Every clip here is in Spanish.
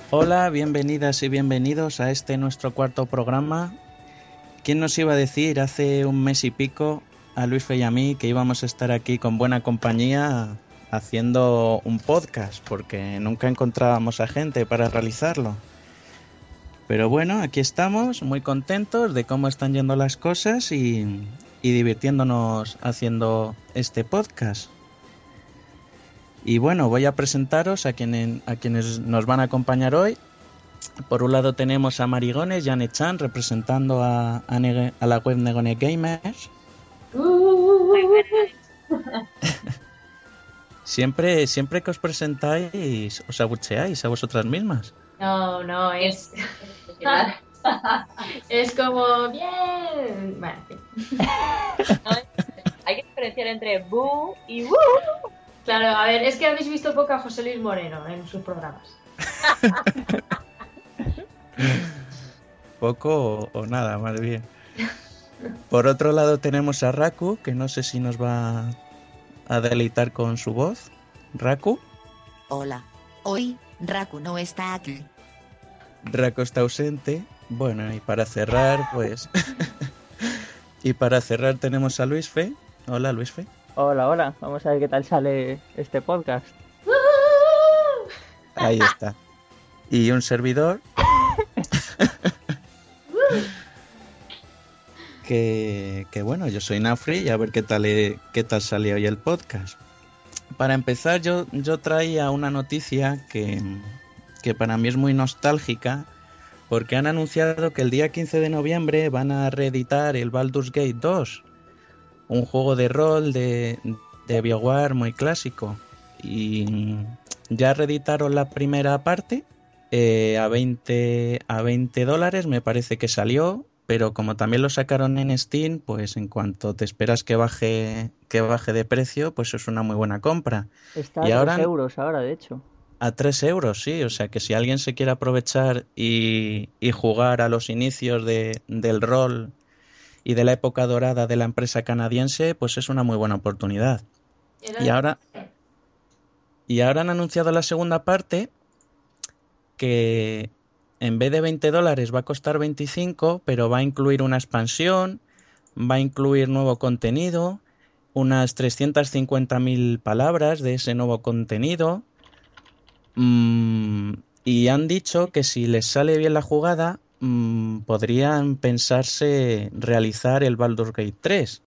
Hola, bienvenidas y bienvenidos a este nuestro cuarto programa. ¿Quién nos iba a decir hace un mes y pico a Luisfe y a mí que íbamos a estar aquí con buena compañía haciendo un podcast? Porque nunca encontrábamos a gente para realizarlo. Pero bueno, aquí estamos, muy contentos de cómo están yendo las cosas y divirtiéndonos haciendo este podcast. Y bueno, voy a presentaros a quienes nos van a acompañar hoy. Por un lado tenemos a Marigones y a Nechan representando a la web Negone Gamers. Siempre que os presentáis os abucheáis a vosotras mismas. No, es... es como... ¡Bien! Bueno, Hay que diferenciar entre boo y woo. claro, a ver, es que habéis visto poco a José Luis Moreno en sus programas. Poco o nada, más bien. Por otro lado tenemos a Raku, que no sé si nos va a deleitar con su voz. ¿Raku? Hola. Hoy, Raku no está aquí. Raku está ausente. Bueno, y para cerrar, pues... y para cerrar tenemos a Luisfe. Hola, Luisfe. Hola. Vamos a ver qué tal sale este podcast. Ahí está. Y un servidor... que bueno, yo soy Nafri y a ver qué tal sale hoy el podcast. Para empezar, yo traía una noticia que para mí es muy nostálgica, porque han anunciado que el día 15 de noviembre van a reeditar el Baldur's Gate 2, un juego de rol de BioWare muy clásico. Y ya reeditaron la primera parte a $20 me parece que salió, pero como también lo sacaron en Steam, pues en cuanto te esperas que baje de precio, pues es una muy buena compra. Está Y a ahora 3 euros ahora, de hecho. a 3 euros, sí, o sea que si alguien se quiere aprovechar y jugar a los inicios del rol y de la época dorada de la empresa canadiense, pues es una muy buena oportunidad. Y ahora han anunciado la segunda parte, que en vez de $20 va a costar 25, pero va a incluir una expansión, va a incluir nuevo contenido, unas 350.000 palabras de ese nuevo contenido. Y han dicho que si les sale bien la jugada, podrían pensarse realizar el Baldur's Gate 3.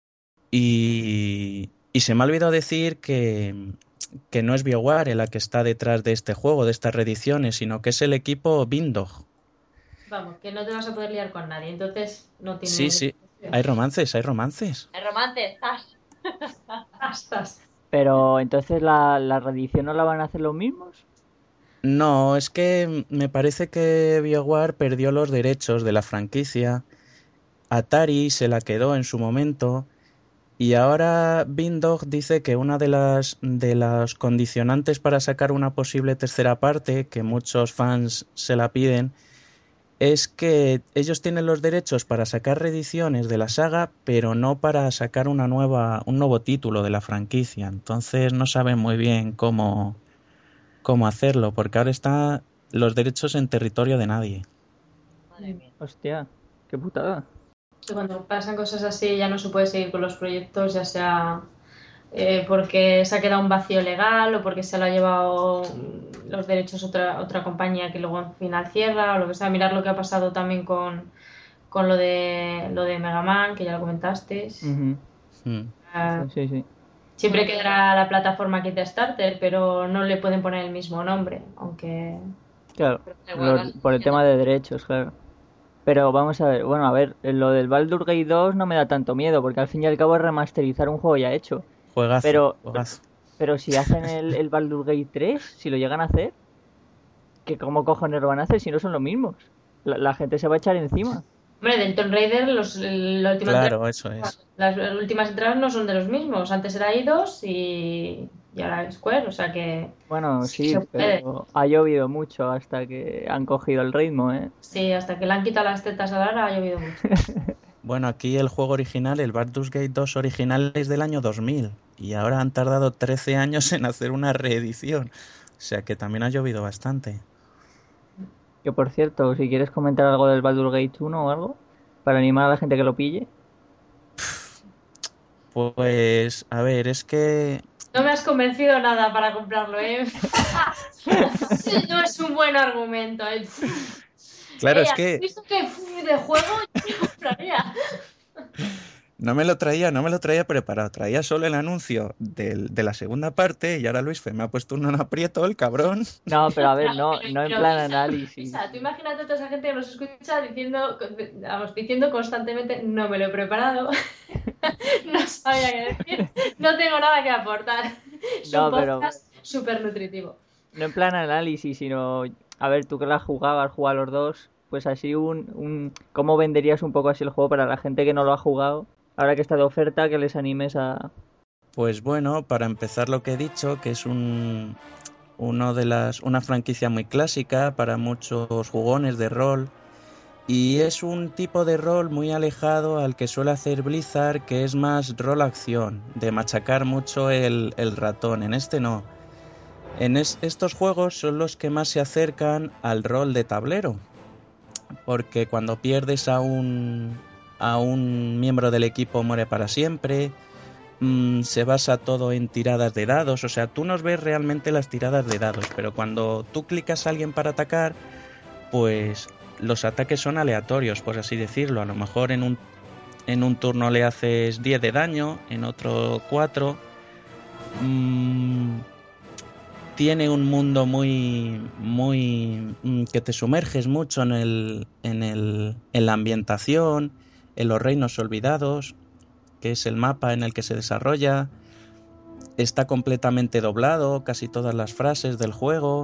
Y se me ha olvidado decir que no es BioWare la que está detrás de este juego, de estas reediciones, sino que es el equipo Vindog. Vamos, que no te vas a poder liar con nadie, entonces no tiene... Sí, hay romances. El romance, estás. Astas. Pero entonces la reedición no la van a hacer los mismos. No, es que me parece que BioWare perdió los derechos de la franquicia, Atari se la quedó en su momento, y ahora Vindog dice que una de las condicionantes para sacar una posible tercera parte, que muchos fans se la piden, es que ellos tienen los derechos para sacar reediciones de la saga, pero no para sacar un nuevo título de la franquicia. Entonces no saben muy bien cómo hacerlo, porque ahora están los derechos en territorio de nadie. Madre mía. Hostia, qué putada. Cuando pasan cosas así ya no se puede seguir con los proyectos, ya sea porque se ha quedado un vacío legal o porque se lo ha llevado los derechos otra compañía que luego al final cierra o lo que sea. Mirar lo que ha pasado también con lo de Mega Man, que ya lo comentasteis. Ujú. Sí. Siempre quedará la plataforma Kickstarter, pero no le pueden poner el mismo nombre, aunque... Claro, Igual, por el tema de derechos, claro. Pero vamos a ver, bueno, a ver, lo del Baldur's Gate 2 no me da tanto miedo, porque al fin y al cabo es remasterizar un juego ya hecho. Juegazo. Pero si hacen el Baldur's Gate 3, si lo llegan a hacer, ¿que cómo cojones lo van a hacer si no son los mismos? La gente se va a echar encima. Hombre, del Tomb Raider, Claro, eso es. las últimas entradas no son de los mismos. Antes era Eidos y ahora Square, o sea que... Bueno, sí, se puede. pero ha llovido mucho hasta que han cogido el ritmo, ¿eh? Sí, hasta que le han quitado las tetas a Lara ha llovido mucho. Bueno, aquí el juego original, el Baldur's Gate 2 original, es del año 2000 y ahora han tardado 13 años en hacer una reedición. O sea que también ha llovido bastante. Que por cierto, si quieres comentar algo del Baldur's Gate 1 o algo, para animar a la gente que lo pille. Pues, a ver, es que No me has convencido nada para comprarlo, ¿eh? No es un buen argumento. claro, es ¿Has que visto que de juego yo me compraría? no me lo traía preparado, traía solo el anuncio de la segunda parte y ahora Luis me ha puesto un aprieto, el cabrón. No, pero a ver, Claro, no en pero plan Pisa, análisis. Tú imagínate a toda esa gente que nos escucha diciendo constantemente no me lo he preparado, no sabía qué decir, no tengo nada que aportar. Es No, un pero podcast súper nutritivo. no en plan análisis, sino, a ver, tú que la has jugado los dos, pues así ¿cómo venderías un poco así el juego para la gente que no lo ha jugado? Ahora que está de oferta, que les animes a... Pues bueno, para empezar lo que he dicho, que es una franquicia muy clásica para muchos jugones de rol y es un tipo de rol muy alejado al que suele hacer Blizzard, que es más rol-acción, de machacar mucho el ratón. En este no. Estos juegos son los que más se acercan al rol de tablero, porque cuando pierdes a un miembro del equipo muere para siempre. Se basa todo en tiradas de dados, o sea, tú no ves realmente las tiradas de dados, pero cuando tú clicas a alguien para atacar, pues los ataques son aleatorios, por así decirlo. A lo mejor en un turno le haces 10 de daño, en otro 4. Tiene un mundo muy que te sumerges mucho en la ambientación, en los reinos olvidados, que es el mapa en el que se desarrolla. Está completamente doblado, casi todas las frases del juego.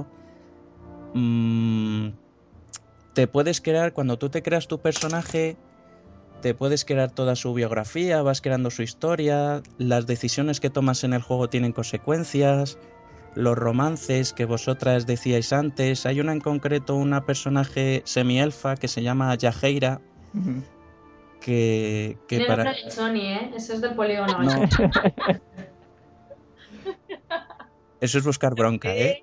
Te puedes crear, cuando tú te creas tu personaje, te puedes crear toda su biografía, vas creando su historia, las decisiones que tomas en el juego tienen consecuencias, los romances que vosotras decíais antes. Hay una en concreto, una personaje semi-elfa que se llama Yajeira, que Tiene para... nombre de Sony, ¿eh? Eso es del polígono. No. Eso es buscar bronca, ¿eh?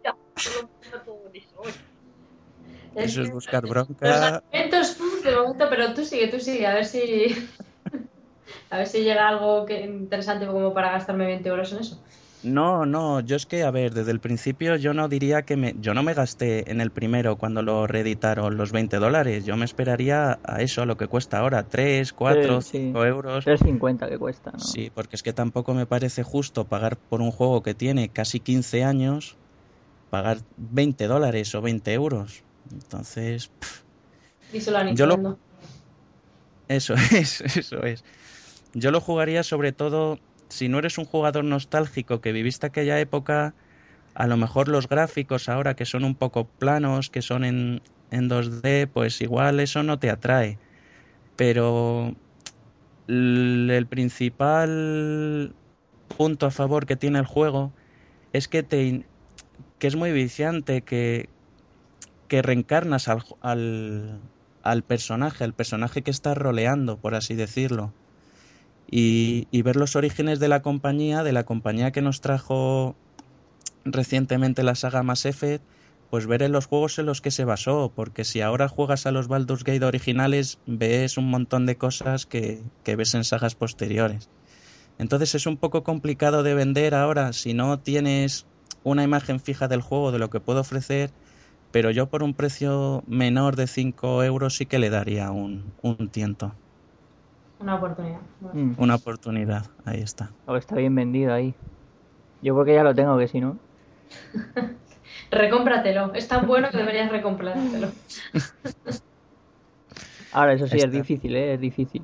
Eso es buscar Los bronca. argumentos, de momento, pero tú sigue, a ver si llega algo interesante como para gastarme 20 euros en eso. No, yo es que, a ver, desde el principio yo no diría yo no me gasté en el primero cuando lo reeditaron los $20. Yo me esperaría a eso, a lo que cuesta ahora, 3, 4, Sí, 5 euros. 3,50 que cuesta, ¿no? Sí, porque es que tampoco me parece justo pagar por un juego que tiene casi 15 años, pagar $20 o 20 euros. Entonces, Díselo a yo Nintendo. eso es. Yo lo jugaría sobre todo, si no eres un jugador nostálgico que viviste aquella época, a lo mejor los gráficos ahora que son un poco planos, que son en 2D, pues igual eso no te atrae. Pero el principal punto a favor que tiene el juego es que es muy viciante, que reencarnas al personaje que estás roleando, por así decirlo. Y ver los orígenes de la compañía que nos trajo recientemente la saga Mass Effect, pues ver en los juegos en los que se basó, porque si ahora juegas a los Baldur's Gate originales, ves un montón de cosas que ves en sagas posteriores. Entonces es un poco complicado de vender ahora si no tienes una imagen fija del juego, de lo que puedo ofrecer, pero yo por un precio menor de 5 euros sí que le daría un tiento. Una oportunidad. Una oportunidad, ahí está. Oh, está bien vendido ahí. Yo porque ya lo tengo, que si no... Recómpratelo. Es tan bueno que deberías recomprártelo. Ahora, eso sí, Está. es difícil, ¿eh? Es difícil.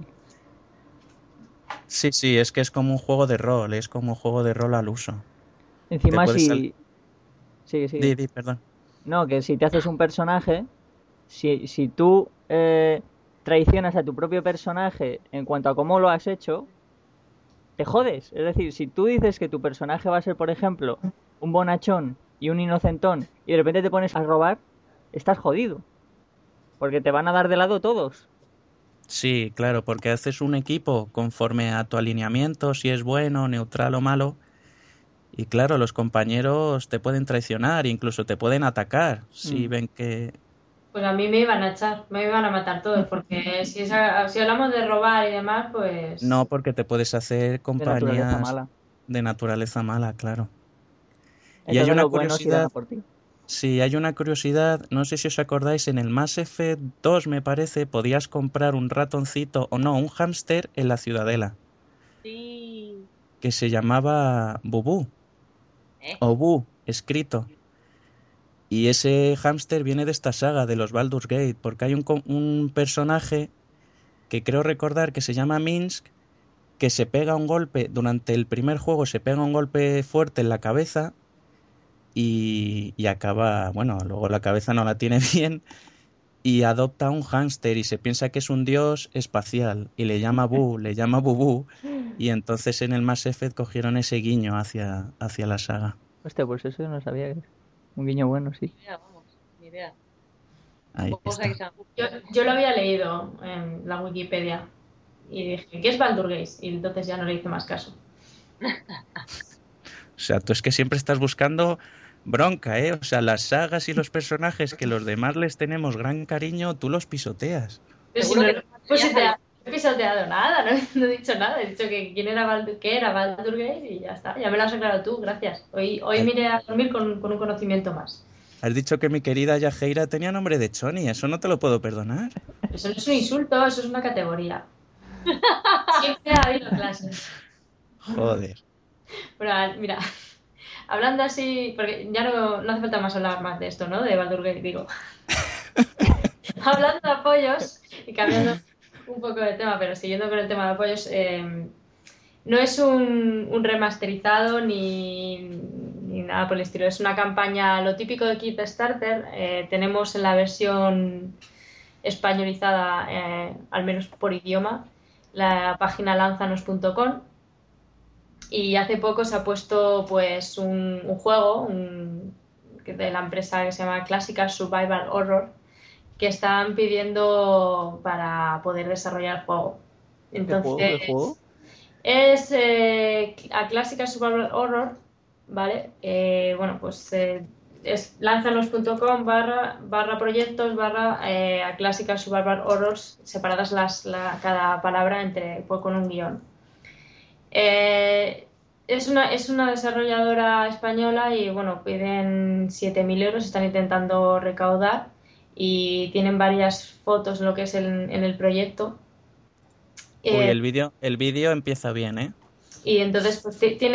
Sí, es que es como un juego de rol, al uso. Encima Te puedes si... Sí. Di, perdón. No, que si te haces un personaje, si tú traicionas a tu propio personaje en cuanto a cómo lo has hecho, te jodes. Es decir, si tú dices que tu personaje va a ser, por ejemplo, un bonachón y un inocentón y de repente te pones a robar, estás jodido. Porque te van a dar de lado todos. Sí, claro, porque haces un equipo conforme a tu alineamiento, si es bueno, neutral o malo. Y claro, los compañeros te pueden traicionar, incluso te pueden atacar si ven que Pues a mí me iban a echar, me iban a matar todos, porque si hablamos de robar y demás, pues... No, porque te puedes hacer De naturaleza compañías mala. de naturaleza mala, claro. Y hay Entonces una los buenos irán a curiosidad, por ti. sí, hay una curiosidad, no sé si os acordáis, en el Mass Effect 2 me parece, podías comprar un ratoncito, o no, un hámster en la Ciudadela, Sí. que se llamaba Bubú, ¿Eh? o Bu, escrito. Y ese hámster viene de esta saga, de los Baldur's Gate, porque hay un personaje que creo recordar que se llama Minsk, que se pega un golpe, durante el primer juego se pega un golpe fuerte en la cabeza y acaba, bueno, luego la cabeza no la tiene bien y adopta un hámster y se piensa que es un dios espacial y le llama Bu, le llama Bubú y entonces en el Mass Effect cogieron ese guiño hacia la saga. Hostia, pues eso no sabía que es. Un guiño bueno, sí. Mira, vamos, ni idea. Ahí Cosa que está. Yo lo había leído en la Wikipedia y dije, ¿qué es Baldur Gate? Y entonces ya no le hice más caso. O sea, tú es que siempre estás buscando bronca, ¿eh? O sea, las sagas y los personajes que los demás les tenemos gran cariño, tú los pisoteas. Pero si Seguro no que pues ya si te he pisoteado nada, no he dicho nada. He dicho que quién era qué era Baldur Gate y ya está. Ya me lo has aclarado tú, gracias. Hoy me iré a dormir con un conocimiento más. Has dicho que mi querida Yajeira tenía nombre de Choni, eso no te lo puedo perdonar. Eso no es un insulto, eso es una categoría. Siempre ha habido clases. Joder. Pero mira, hablando así, porque ya no hace falta más hablar más de esto, ¿no? De Baldur Gate, digo. Hablando de apoyos y cambiando un poco de tema, pero siguiendo con el tema de apoyos, no es un remasterizado ni nada por el estilo. Es una campaña, lo típico de Kickstarter. Tenemos en la versión españolizada, al menos por idioma, la página lanzanos.com. Y hace poco se ha puesto pues un juego de la empresa que se llama Classical Survival Horror, que están pidiendo para poder desarrollar el juego. Entonces, ¿Qué juego? es a Classical Survival Horror, ¿vale? Bueno, pues es lanzanos.com barra proyectos barra a Classical Survival Horrors, separadas cada palabra pues, con un guión. Es una desarrolladora española y bueno, piden 7.000 euros, están intentando recaudar y tienen varias fotos en lo que es en el proyecto. Uy, el vídeo empieza bien, ¿eh? Y entonces pues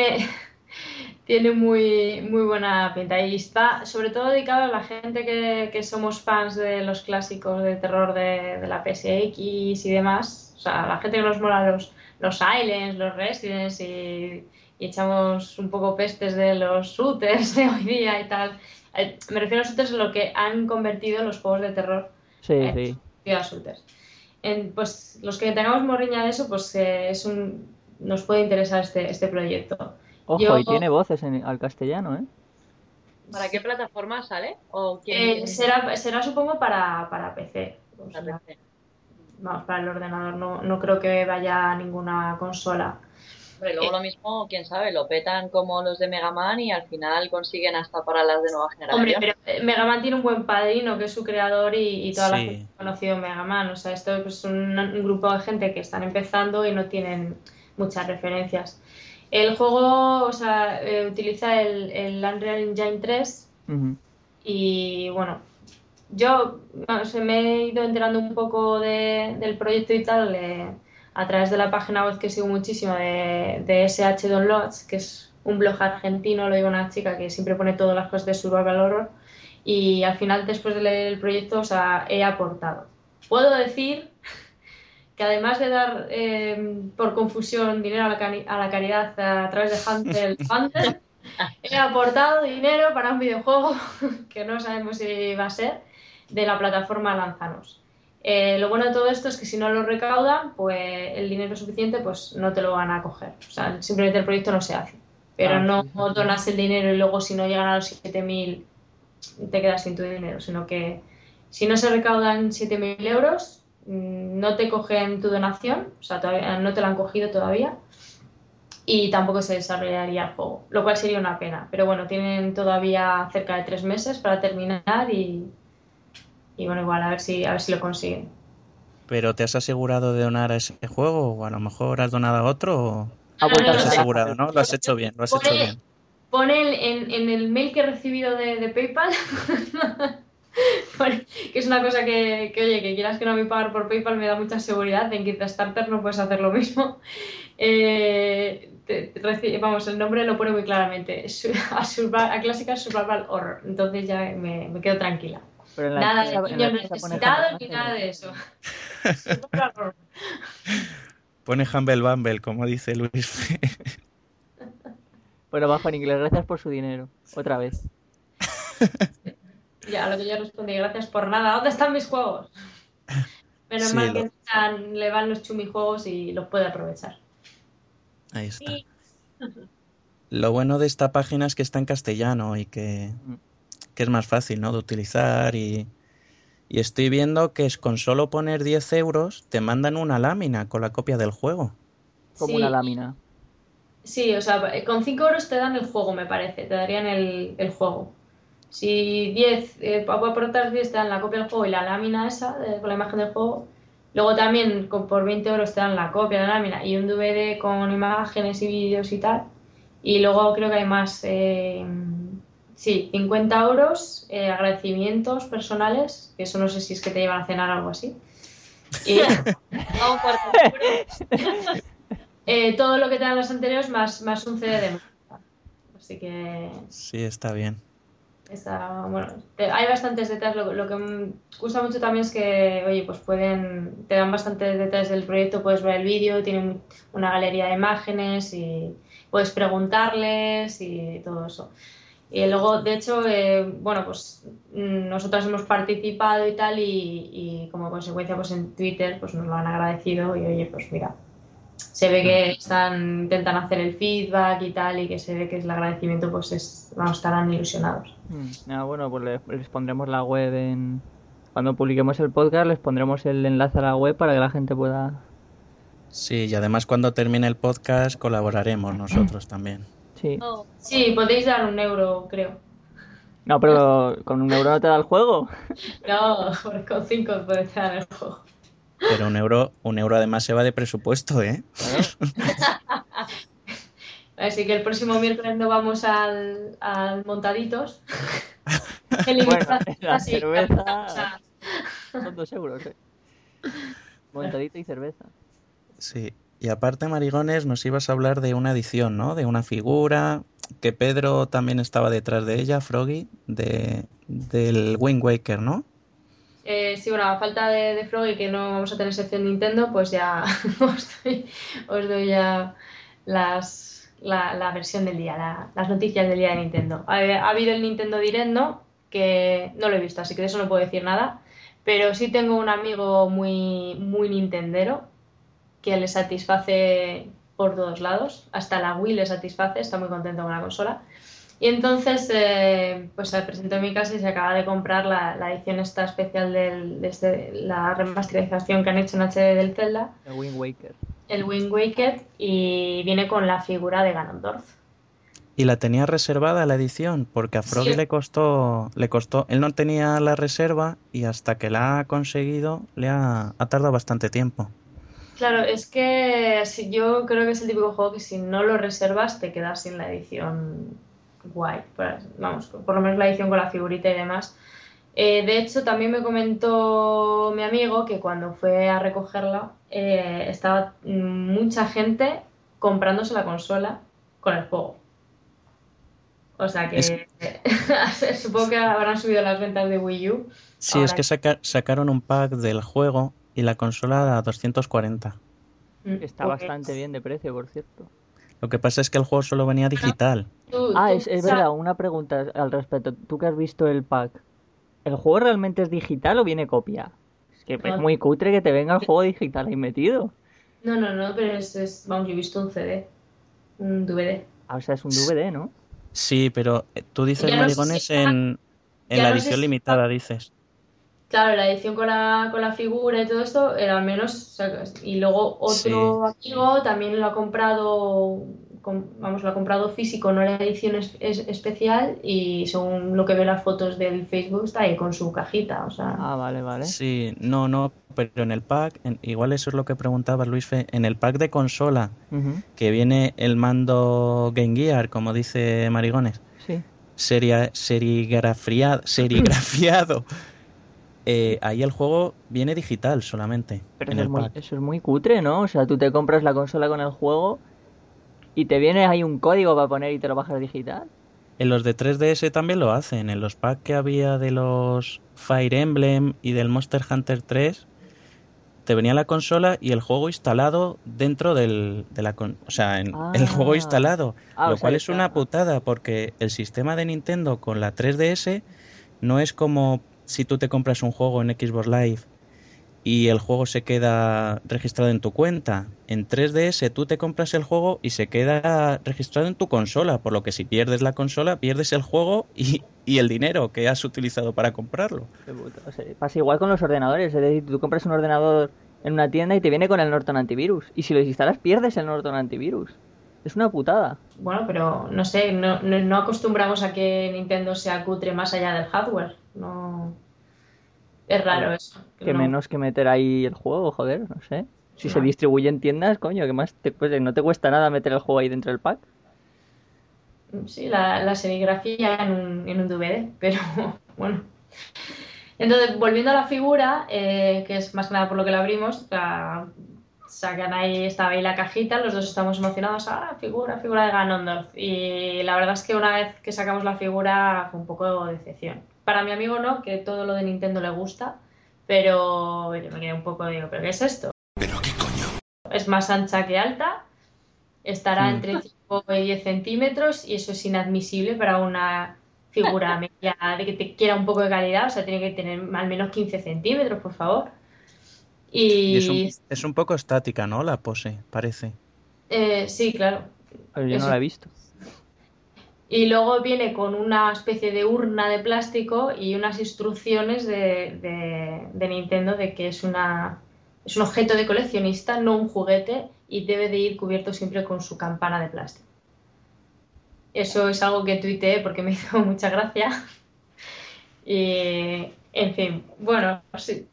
tiene muy buena pinta y está sobre todo dedicado a la gente que somos fans de los clásicos de terror de la PSX y demás. O sea, la gente que nos mola los Silents, los Residents y echamos un poco pestes de los shooters de hoy día y tal. Me refiero a los shooters en lo que han convertido los juegos de terror Sí. a shooters. Pues los que tengamos morriña de eso, pues nos puede interesar este proyecto. Ojo, y tiene voces al castellano, ¿eh? ¿Para qué plataforma sale? ¿O quién será supongo para PC. O sea, la PC? vamos, para el ordenador no creo que vaya a ninguna consola. Hombre, luego lo mismo, quién sabe, lo petan como los de Mega Man y al final consiguen hasta para las de nueva generación. Hombre, pero Mega Man tiene un buen padrino que es su creador y toda la Sí. gente ha conocido Mega Man. O sea, esto es un grupo de gente que están empezando y no tienen muchas referencias. El juego, o sea, utiliza el Unreal Engine 3 y bueno, yo me he ido enterando un poco del proyecto y tal a través de la página web que sigo muchísimo de SH Downloads, que es un blog argentino, lo digo una chica que siempre pone todas las cosas de Survival Horror y al final después de leer el proyecto, o sea, he aportado. Puedo decir que además de dar por confusión dinero a la caridad a través de Hunter, he aportado dinero para un videojuego que no sabemos si va a ser, de la plataforma Lanzanos. Lo bueno de todo esto es que si no lo recaudan, pues el dinero suficiente, pues no te lo van a coger. O sea, simplemente el proyecto no se hace. Pero no donas el dinero y luego si no llegan a los 7.000 te quedas sin tu dinero, sino que si no se recaudan 7.000 euros, no te cogen tu donación, o sea, todavía no te la han cogido todavía y tampoco se desarrollaría el juego, lo cual sería una pena. Pero bueno, tienen todavía cerca de 3 meses para terminar y bueno, igual a ver si lo consiguen. ¿Pero te has asegurado de donar a ese juego o a lo mejor has donado a otro o Ha No, vuelto no, te a has no, sacar asegurado, papel. ¿no? Lo has hecho bien, lo has hecho bien. Pone en el mail que he recibido de PayPal, que es una cosa oye, que quieras que no me pagar por PayPal me da mucha seguridad. En Kickstarter no puedes hacer lo mismo. Vamos, el nombre lo pone muy claramente. A Classical Survival Horror. Entonces ya me quedo tranquila. Pero Nada de en la niños ficha pone necesitados ni Humble nada Bundle. de eso. Survival Horror. Pone Humble Bumble, como dice Luis. Bueno, bajo en inglés, gracias por su dinero. Otra vez. Ya, a lo que yo respondí, gracias por nada. ¿Dónde están mis juegos? Menos Sí, mal que le van los chumijuegos y los puede aprovechar. ahí está. Sí. Lo bueno de esta página es que está en castellano y que es más fácil, ¿no? De utilizar y estoy viendo que es con solo poner 10 euros te mandan una lámina con la copia del juego. Como una Sí, lámina. sí, o sea, con 5 euros te dan el juego, me parece, te darían el juego. Si 10, por otras 10 te dan la copia del juego y la lámina esa, con la imagen del juego. Luego también por 20 euros te dan la copia de la lámina y un DVD con imágenes y vídeos y tal. Y luego creo que hay más, sí, 50 euros, agradecimientos personales, que eso no sé si es que te llevan a cenar o algo así. Y A un cuarto de euro. todo lo que te dan los anteriores más un CD de música. Así que Sí, está bien. bueno, hay bastantes detalles. Lo que me gusta mucho también es que, oye, pues te dan bastantes detalles del proyecto, puedes ver el vídeo, tienen una galería de imágenes y puedes preguntarles y todo eso. Y luego, de hecho, bueno, pues nosotros hemos participado y tal y como consecuencia, pues en Twitter pues nos lo han agradecido y, oye, pues mira, se ve que intentan hacer el feedback y tal y que se ve que el agradecimiento pues estarán ilusionados. Bueno, pues les pondremos la web Cuando publiquemos el podcast les pondremos el enlace a la web para que la gente pueda... Sí, y además cuando termine el podcast colaboraremos nosotros también. Sí. Oh, Sí, podéis dar 1 euro, creo. No, pero ¿con 1 euro no te da el juego? No, porque con 5 podéis dar el juego. Pero 1 euro además se va de presupuesto, ¿eh? Claro. Así que el próximo miércoles no vamos al Montaditos. Bueno, la Así, cerveza son 2 euros, Montadito y cerveza. Sí. Y aparte, Marigones, nos ibas a hablar de una edición, ¿no? De una figura, que Pedro también estaba detrás de ella, Froggy, del Wind Waker, ¿no? Sí, bueno, a falta de Froggy, que no vamos a tener sección Nintendo, pues ya os doy ya la versión del día, las noticias del día de Nintendo. Ha habido el Nintendo Direct, ¿no? Que no lo he visto, así que de eso no puedo decir nada. Pero sí tengo un amigo muy, muy nintendero que le satisface por todos lados. Hasta la Wii le satisface, está muy contento con la consola. Y entonces, pues se presentó en mi casa y se acaba de comprar la edición esta especial la remasterización que han hecho en HD del Zelda, El Wind Waker. el Wind Waker, y viene con la figura de Ganondorf. Y la tenía reservada la edición, porque a Froggy Sí. le costó, él no tenía la reserva y hasta que la ha conseguido ha tardado bastante tiempo. Claro, es que yo creo que es el típico juego que si no lo reservas te quedas sin la edición guay. Vamos, por lo menos la edición con la figurita y demás. De hecho, también me comentó mi amigo que cuando fue a recogerla estaba mucha gente comprándose la consola con el juego. O sea que supongo que habrán subido las ventas de Wii U. Sí, Ahora. es que sacaron un pack del juego y la consola a 240. Está Pues, bastante bien de precio, por cierto. Lo que pasa es que el juego solo venía digital. Es verdad, una pregunta al respecto. Tú que has visto el pack, ¿el juego realmente es digital o viene copia? Es que es muy cutre que te venga el juego digital ahí metido. No, pero vamos, yo he visto un CD, un DVD. O sea, es un DVD, ¿no? Sí, pero tú dices, Ya no sé Marigones, si en ya la no sé edición si limitada, dices. Claro, la edición con la figura y todo esto, era al menos, o sea, y luego otro amigo también lo ha comprado vamos, lo ha comprado físico, no la edición especial, y según lo que ve las fotos del Facebook está ahí con su cajita, o sea... Ah, vale. Sí, no, pero en el pack, igual eso es lo que preguntabas, Luisfe, en el pack de consola, Ujú. que viene el mando Game Gear, como dice Marigones, Sí. serigrafiado. Ahí el juego viene digital solamente, Pero en eso es el pack. eso es muy cutre, ¿no? O sea, tú te compras la consola con el juego y te viene ahí un código para poner y te lo bajas digital. En los de 3DS también lo hacen, en los packs que había de los Fire Emblem y del Monster Hunter 3, te venía la consola y el juego instalado dentro o sea, el juego Ah. instalado, Ah, o lo sea, cual que es una está... putada porque el sistema de Nintendo con la 3DS no es como si tú te compras un juego en Xbox Live y el juego se queda registrado en tu cuenta. En 3DS tú te compras el juego y se queda registrado en tu consola, por lo que si pierdes la consola, pierdes el juego y el dinero que has utilizado para comprarlo. qué puto. O sea, pasa igual con los ordenadores. Es decir, tú compras un ordenador en una tienda y te viene con el Norton Antivirus. Y si lo instalas, pierdes el Norton Antivirus. Es una putada. Bueno, pero no sé, no acostumbramos a que Nintendo sea cutre más allá del hardware. No, es raro Joder, eso. que No, menos que meter ahí el juego, joder, no sé. Si se no. distribuye en tiendas, coño, que más te cuesta, no te cuesta nada meter el juego ahí dentro del pack. Sí, la serigrafía en un DVD, pero bueno. Entonces, volviendo a la figura, que es más que nada por lo que la abrimos, sacan ahí, estaba ahí la cajita, los dos estamos emocionados, figura de Ganondorf. Y la verdad es que una vez que sacamos la figura fue un poco de decepción. Para mi amigo no, que todo lo de Nintendo le gusta, pero yo me quedé un poco, digo, ¿pero qué es esto? ¿Pero qué coño? Es más ancha que alta, estará Mm. entre 5 y 10 centímetros y eso es inadmisible para una figura media de que te quiera un poco de calidad, o sea, tiene que tener al menos 15 centímetros, por favor. Y Y es un poco estática, ¿no? La pose, parece. sí, claro. Pero yo no Eso. la he visto. Y luego viene con una especie de urna de plástico y unas instrucciones de Nintendo de que es un objeto de coleccionista, no un juguete, y debe de ir cubierto siempre con su campana de plástico. Eso es algo que tuiteé porque me hizo mucha gracia. Y, en fin, bueno, sí,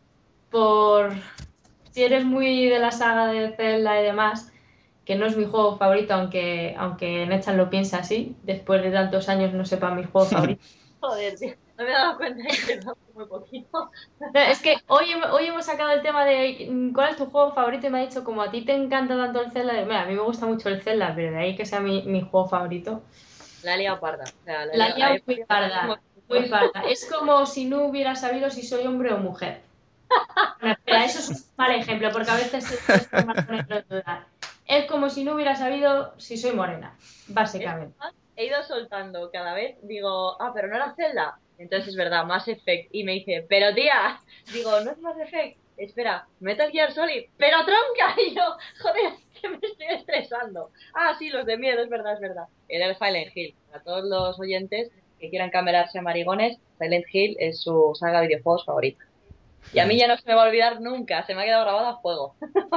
si eres muy de la saga de Zelda y demás, que no es mi juego favorito, aunque Nechan lo piensa así, después de tantos años no sepa mi juego favorito. Joder, tío, no me he dado cuenta de que no muy poquito. No, es que hoy hemos sacado el tema de cuál es tu juego favorito y me ha dicho, como a ti te encanta tanto el Zelda, mira, a mí me gusta mucho el Zelda, pero de ahí que sea mi juego favorito. La he liado parda. O sea, La he liado muy parda, muy parda. Es como si no hubiera sabido si soy hombre o mujer. Bueno, espera, eso es un mal ejemplo, porque a veces es normal ponerlo en duda. Es como si no hubiera sabido si soy morena, básicamente. He ido soltando cada vez, digo, pero no era Zelda. Entonces es verdad, Mass Effect. Y me dice, pero tía, digo, no es Mass Effect. Espera, Metal Gear Solid, pero tronca. Y yo, joder, que me estoy estresando. Sí, los de miedo, es verdad, es verdad. Era el Silent Hill. Para todos los oyentes que quieran cambiarse a marigones, Silent Hill es su saga de videojuegos favorita. Y a mí ya no se me va a olvidar nunca, se me ha quedado grabado a fuego.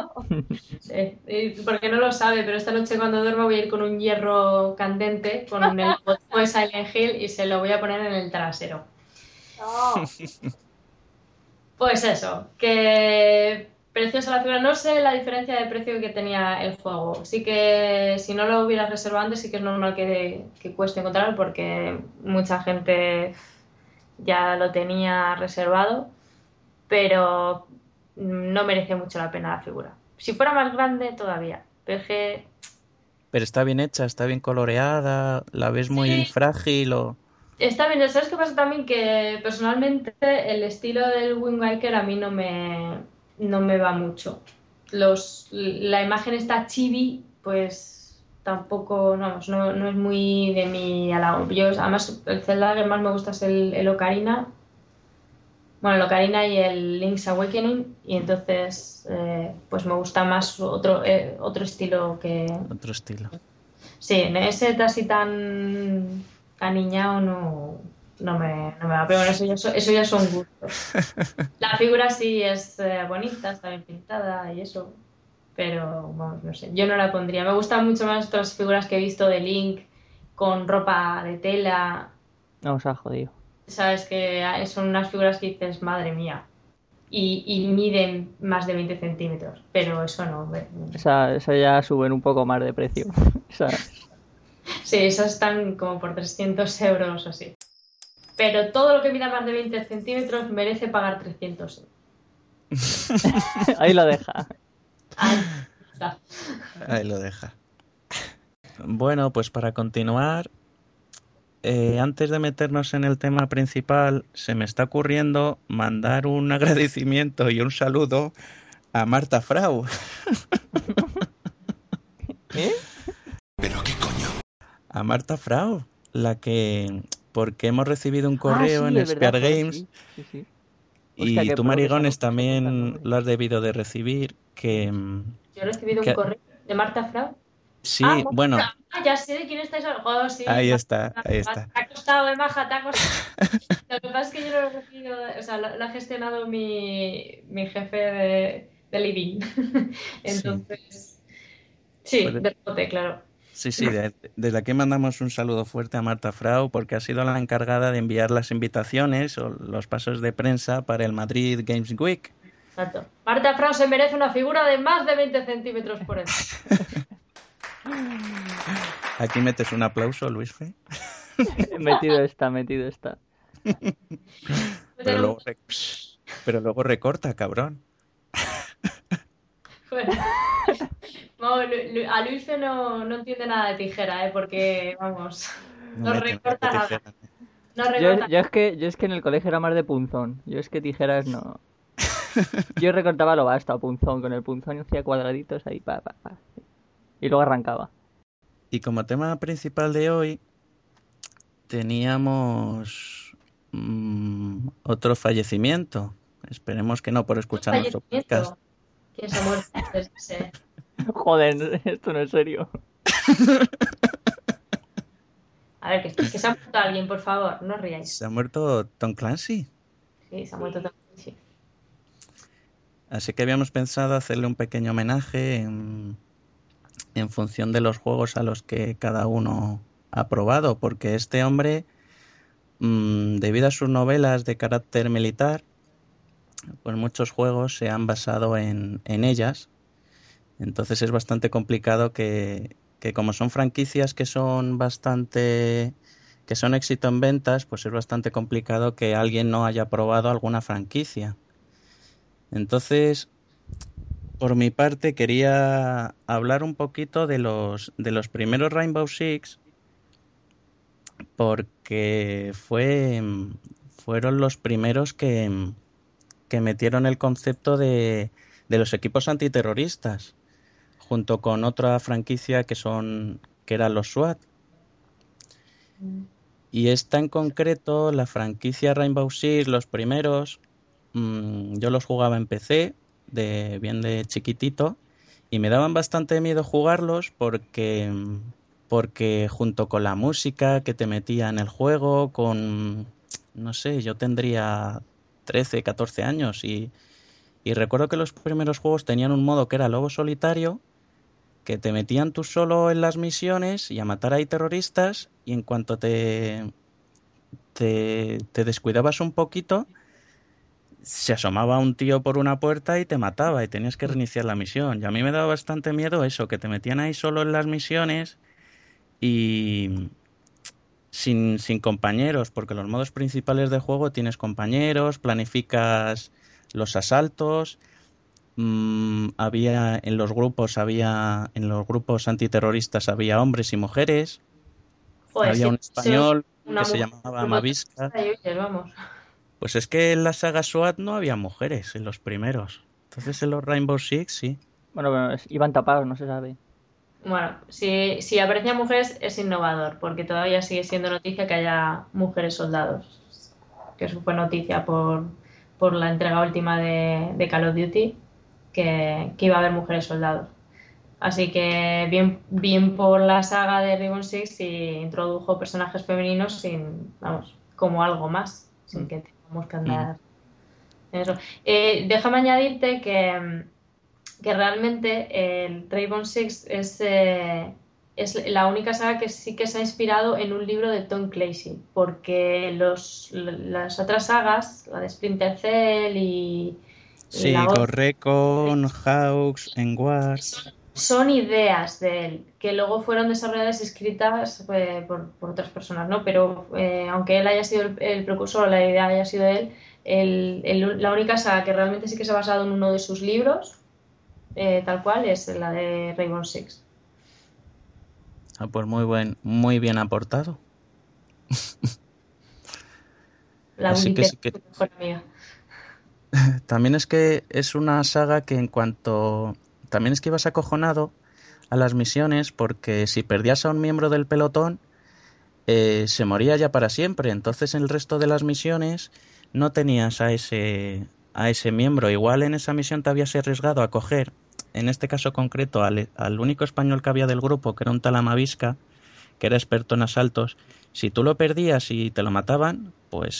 Porque no lo sabe, pero esta noche cuando duerma voy a ir con un hierro candente, con el botón de Silent Hill y se lo voy a poner en el trasero. Oh. Pues eso, que preciosa la figura. No sé la diferencia de precio que tenía el juego. Sí que si no lo hubieras reservado antes, sí que es normal que cueste encontrarlo porque mucha gente ya lo tenía reservado, pero no merece mucho la pena la figura. Si fuera más grande todavía, pero es que... Pero está bien hecha, está bien coloreada, la ves muy Sí, frágil o... está bien. ¿Sabes qué pasa también? Que personalmente el estilo del Wind Waker a mí no me va mucho. La imagen está chibi, pues tampoco, no es muy de mi halago. Yo, además, el Zelda que más me gusta es el Ocarina. Bueno, el Ocarina y el Link's Awakening, y entonces pues me gusta más otro estilo que... otro estilo. Sí, ese así tan aniñado no me va, pero bueno, eso ya son gustos. La figura sí es bonita, está bien pintada y eso. pero vamos, no sé, yo no la pondría. Me gustan mucho más otras figuras que he visto de Link con ropa de tela, No os ha jodido. sabes que son unas figuras que dices, madre mía, y miden más de 20 centímetros, pero eso no. Esa ya suben un poco más de precio. Esa- Sí, esas están como por 300 euros o así. Pero todo lo que mida más de 20 centímetros merece pagar 300 euros. Ahí lo deja. Ahí está. Ahí lo deja. Bueno, pues para continuar, antes de meternos en el tema principal, se me está ocurriendo mandar un agradecimiento y un saludo a Marta Frau. ¿Eh? A Marta Frau, la que... Porque hemos recibido un correo Ah, sí, en es verdad, Spear joder, Games sí. Hostia, y qué tú, pro que Marigones, se apunta el también nombre. lo has debido de recibir, que... Yo he recibido un que correo de Marta Frau. sí, Marta bueno, Frau. Ya sé de quién estáis hablando. Joder, sí, ahí Marta, está, ahí está. te ha costado, Maja, te ha costado. Lo que pasa es que yo no lo he recibido, o sea, lo ha gestionado mi jefe de living. Sí, Entonces, sí, pues, de rebote, claro. sí, desde aquí mandamos un saludo fuerte a Marta Frau porque ha sido la encargada de enviar las invitaciones o los pasos de prensa para el Madrid Games Week. Exacto. Marta Frau se merece una figura de más de 20 centímetros por encima. Aquí metes un aplauso, Luis Fe. Metido está. Pero luego, pero luego recorta, cabrón. Bueno, vamos, a Luis no entiende nada de tijera, porque, vamos, No no mete nada de recorta nada. tijera. No Yo, recorta. yo es que en el colegio era más de punzón. Yo es que tijeras no. Yo recortaba lo basta a punzón. Con el punzón hacía cuadraditos ahí, pa. Y luego arrancaba. Y como tema principal de hoy, teníamos otro fallecimiento. Esperemos que no por escuchar nuestro podcast. Fallecimiento. ¿Quién se ha muerto antes de ese? Joder, esto no es serio. A ver, que se ha muerto alguien, por favor, no os riáis. Se ha muerto Tom Clancy. Sí, se ha muerto también, sí. Así que habíamos pensado hacerle un pequeño homenaje en función de los juegos a los que cada uno ha probado, porque este hombre, debido a sus novelas de carácter militar, pues muchos juegos se han basado en ellas. Entonces es bastante complicado que como son franquicias que son éxito en ventas, pues es bastante complicado que alguien no haya probado alguna franquicia. Entonces, por mi parte, quería hablar un poquito de los primeros Rainbow Six, porque fueron los primeros que metieron el concepto de los equipos antiterroristas, junto con otra franquicia que eran los SWAT. Y esta en concreto, la franquicia Rainbow Six, los primeros, yo los jugaba en PC, bien de chiquitito, y me daban bastante miedo jugarlos porque junto con la música que te metía en el juego, no sé, yo tendría 13, 14 años y recuerdo que los primeros juegos tenían un modo que era lobo solitario, que te metían tú solo en las misiones y a matar ahí terroristas, y en cuanto te descuidabas un poquito, se asomaba un tío por una puerta y te mataba y tenías que reiniciar la misión. Y a mí me daba bastante miedo eso, que te metían ahí solo en las misiones y sin compañeros, porque los modos principales de juego tienes compañeros, planificas los asaltos. Había en los grupos antiterroristas había hombres y mujeres. Joder, Había un sí, español una que se mujer, llamaba Mavisca. vamos. Pues es que en la saga SWAT no había mujeres en los primeros. Entonces en los Rainbow Six sí. Bueno, iban tapados, no se sabe. Bueno, si aparecían mujeres es innovador, porque todavía sigue siendo noticia que haya mujeres soldados. Que eso fue noticia por la entrega última de Call of Duty, que iba a haber mujeres soldados. Así que bien por la saga de Rainbow Six y introdujo personajes femeninos como algo más, sin que tengamos que andar en eso. Déjame añadirte que que realmente el Rainbow Six es la única saga que sí que se ha inspirado en un libro de Tom Clancy, porque las otras sagas, la de Splinter Cell y Sí, la otra, Ghost Recon, Hawks, en War. son ideas de él, que luego fueron desarrolladas y escritas por otras personas, ¿no? Pero aunque él haya sido el precursor, la idea haya sido él, la única saga que realmente sí que se ha basado en uno de sus libros, tal cual, es la de Rainbow Six. Ah, pues muy bien aportado. La Así que Unite, sí que su mejor amiga. también es que es una saga que también es que ibas acojonado a las misiones porque si perdías a un miembro del pelotón se moría ya para siempre. Entonces en el resto de las misiones no tenías a ese miembro. Igual en esa misión te habías arriesgado a coger, en este caso concreto, al único español que había del grupo, que era un tal Amavisca, que era experto en asaltos. Si tú lo perdías y te lo mataban, pues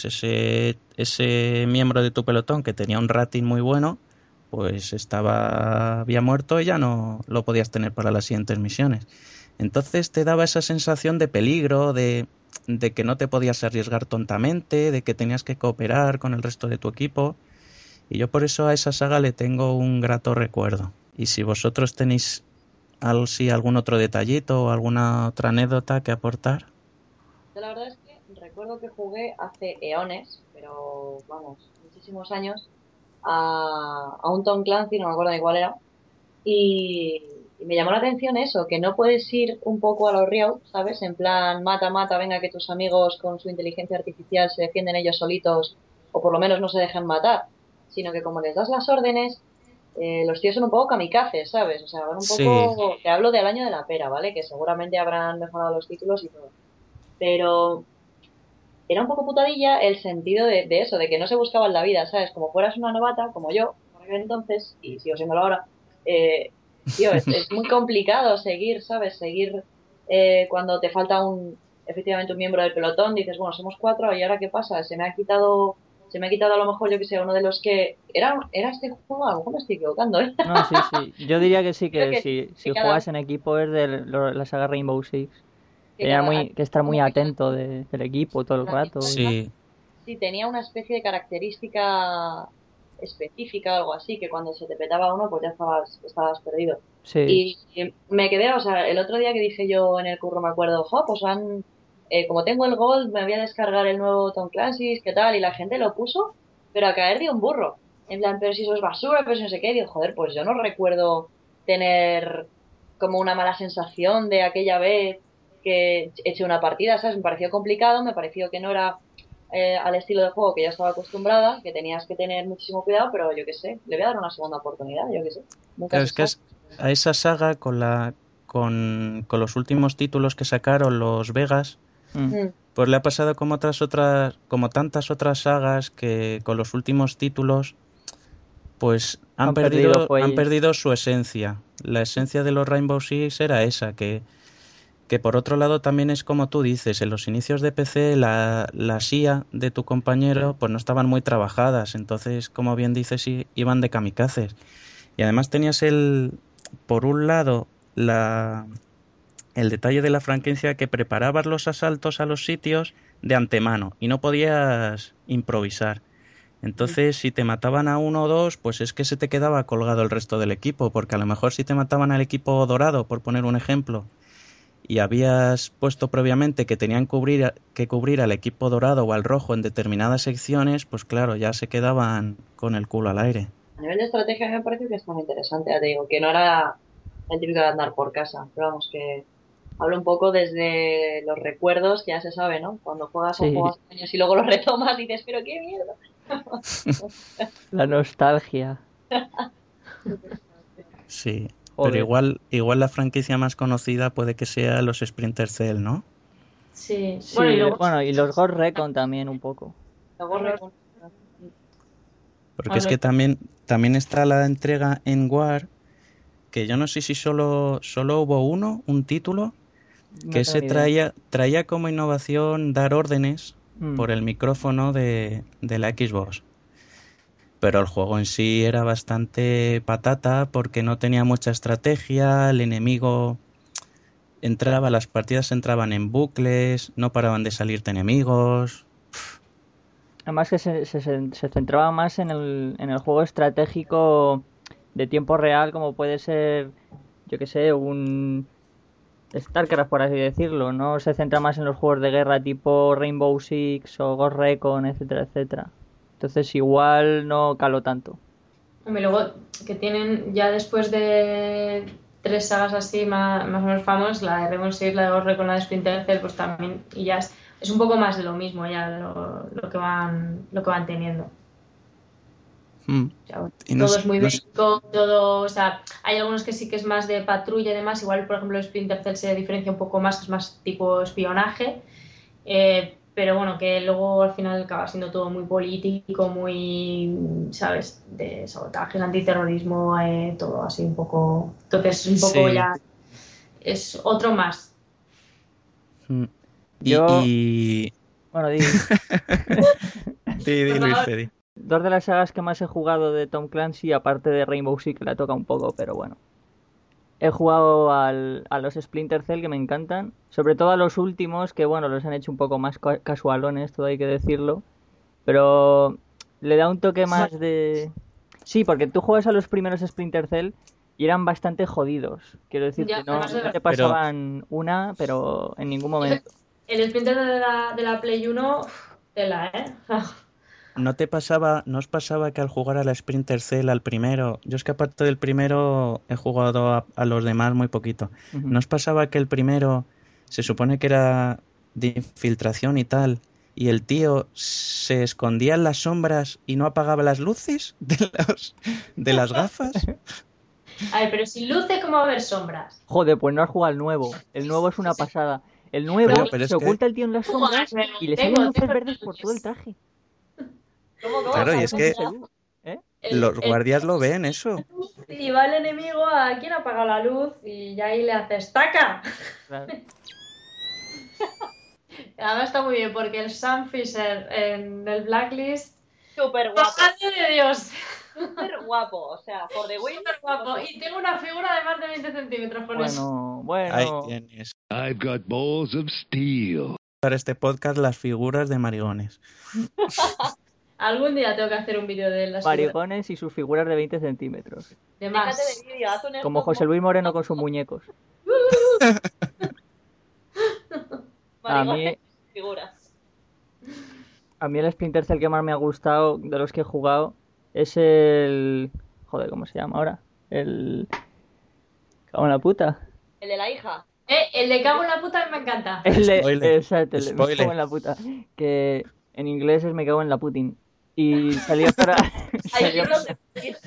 ese miembro de tu pelotón que tenía un rating muy bueno, pues había muerto y ya no lo podías tener para las siguientes misiones. Entonces te daba esa sensación de peligro, de que no te podías arriesgar tontamente, de que tenías que cooperar con el resto de tu equipo. Y yo por eso a esa saga le tengo un grato recuerdo. Y si vosotros tenéis algún otro detallito o alguna otra anécdota que aportar. Yo la verdad es que recuerdo que jugué hace eones, pero vamos, muchísimos años, a un Tom Clancy, no me acuerdo de cuál era, y me llamó la atención eso, que no puedes ir un poco a los Riau, ¿sabes? En plan, mata, mata, venga que tus amigos con su inteligencia artificial se defienden ellos solitos, o por lo menos no se dejan matar, sino que como les das las órdenes, los tíos son un poco kamikazes, ¿sabes? O sea, van un Sí, poco, te hablo del año de la pera, ¿vale? Que seguramente habrán mejorado los títulos y todo. Pero era un poco putadilla el sentido de eso, de que no se buscaban la vida, ¿sabes? Como fueras una novata, como yo, por aquel entonces, y sigo siéndolo ahora, eh, tío, es muy complicado seguir, ¿sabes? Seguir cuando te falta efectivamente un miembro del pelotón, dices, bueno, somos 4, ¿y ahora qué pasa? Se me ha quitado a lo mejor, yo que sé, uno de los que... Era este juego, a lo mejor me estoy equivocando, ¿eh? No, sí, sí. Yo diría que sí, Creo que si que cada... juegas en equipo es de la saga Rainbow Six. Que Tenía cada que estar muy como que atento del equipo todo el cada rato. sí, sí, tenía una especie de característica específica o algo así, que cuando se te petaba uno, pues ya estabas perdido. Sí, Y me quedé, o sea, el otro día que dije yo en el curro, me acuerdo, jo, pues como tengo el Gold, me voy a descargar el nuevo Tom Clancy's, ¿qué tal? Y la gente lo puso, pero a caer de un burro. En plan, pero si eso es basura, pero si no sé qué. Y digo, joder, pues yo no recuerdo tener como una mala sensación de aquella vez que eché una partida, ¿sabes? Me pareció complicado, me pareció que no era al estilo de juego que yo estaba acostumbrada, que tenías que tener muchísimo cuidado, pero yo qué sé, le voy a dar una segunda oportunidad, yo qué sé, nunca claro, se es que sabe. a esa saga con los últimos títulos que sacaron los Vegas, mm, Mm, pues le ha pasado como tantas otras sagas que con los últimos títulos pues han perdido han fuelle. perdido su esencia. La esencia de los Rainbow Six era esa, que por otro lado también es como tú dices, en los inicios de PC la IA de tu compañero pues no estaban muy trabajadas, entonces como bien dices iban de kamikazes. Y además tenías por un lado el detalle de la franquicia que preparabas los asaltos a los sitios de antemano y no podías improvisar. mm. Entonces, si te mataban a uno o dos, pues es que se te quedaba colgado el resto del equipo, porque a lo mejor si te mataban al equipo dorado, por poner un ejemplo, y habías puesto previamente que tenían que cubrir al equipo dorado o al rojo en determinadas secciones, pues claro, ya se quedaban con el culo al aire. A nivel de estrategia me parece que es muy interesante, ya te digo, que no era el típico de andar por casa, pero vamos, que hablo un poco desde los recuerdos, que ya se sabe, ¿no? Cuando juegas a un juego Sí, hace años y luego lo retomas y dices, pero qué mierda. la nostalgia. Sí, pero Joder. igual la franquicia más conocida puede que sea los Splinter Cell, ¿no? Sí, bueno, y Sí, luego, bueno, y los Ghost Recon también un poco. Luego Porque es bueno, que también está la entrega en War, que yo no sé si solo hubo un título, No que tengo se ni idea. traía como innovación dar órdenes Mm, por el micrófono de la Xbox. pero el juego en sí era bastante patata porque no tenía mucha estrategia, el enemigo entraba, las partidas entraban en bucles, no paraban de salirte enemigos. Además que se centraba más en el juego estratégico de tiempo real, como puede ser, yo que sé, un StarCraft, por así decirlo. No se centra más en los juegos de guerra tipo Rainbow Six o Ghost Recon, etcétera, etcétera. Entonces igual no caló tanto. Hombre, luego que tienen ya después de 3 sagas así más o menos famosas, la de Rainbow Six, la de Ghost Recon, la de Splinter Cell, pues también, y ya es un poco más de lo mismo ya lo que van teniendo. Mm. O sea, Y todo es muy bélico, todo, o sea, hay algunos que sí que es más de patrulla y demás, igual por ejemplo Splinter Cell se diferencia un poco más, es más tipo espionaje, pero bueno, que luego al final acaba siendo todo muy político, muy, ¿sabes? De sabotajes, antiterrorismo, todo así un poco, entonces un poco Sí. ya es otro más. Mm. Yo, Y... bueno, digo, Di, Por Luis favor. Fede. dos de las sagas que más he jugado de Tom Clancy, aparte de Rainbow Six, que la toca un poco, pero bueno. He jugado a los Splinter Cell, que me encantan, sobre todo a los últimos, que bueno, los han hecho un poco más casualones, todo hay que decirlo, pero le da un toque más de... Sí, porque tú juegas a los primeros Splinter Cell y eran bastante jodidos, quiero decir, Ya, que no, además de no te Pero- pasaban una, pero en ningún momento. El Splinter de la Play 1, tela, ¿eh? ¿No os pasaba que al jugar a la Splinter Cell al primero, yo es que aparte del primero he jugado a los demás muy poquito, Ujú. ¿no os pasaba que el primero se supone que era de infiltración y tal, y el tío se escondía en las sombras y no apagaba las luces de las gafas? A ver, pero si luce, ¿cómo va a haber sombras? Joder, pues no has jugado al nuevo. El nuevo es una pasada. El nuevo Coño, pero es se que, oculta el tío en las sombras y le salen luces verdes por todo el traje. ¿Cómo? claro, y es que ¿Eh? los guardias lo ven eso. Y va el enemigo a quien apaga la luz y ya ahí le haces ¡taca! Claro. Además está muy bien porque el Sam Fisher en el Blacklist. Súper guapo. ¡Madre de Dios! Súper guapo. O sea, por The Win. Súper guapo. Y tengo una figura de más de 20 centímetros con eso. Bueno, Ahí bueno. tienes. I've got balls of steel. Para este podcast, las figuras de marigones. Algún día tengo que hacer un vídeo de las figuras. Marigones y sus figuras de 20 centímetros. De más. Déjate de vídeo, haz un Como stop José Luis Moreno con sus muñecos. A marigones, mí, figuras. a mí el Splinter Cell que más me ha gustado de los que he jugado es el... Joder, ¿cómo se llama ahora? El... Cago en la puta. El de la hija. El de cago en la puta me encanta. El de... Spoiler. Exacto, el de me Spoiler. cago en la puta. Que en inglés es me cago en la Putin. Y salió para... Hay salió- libros de...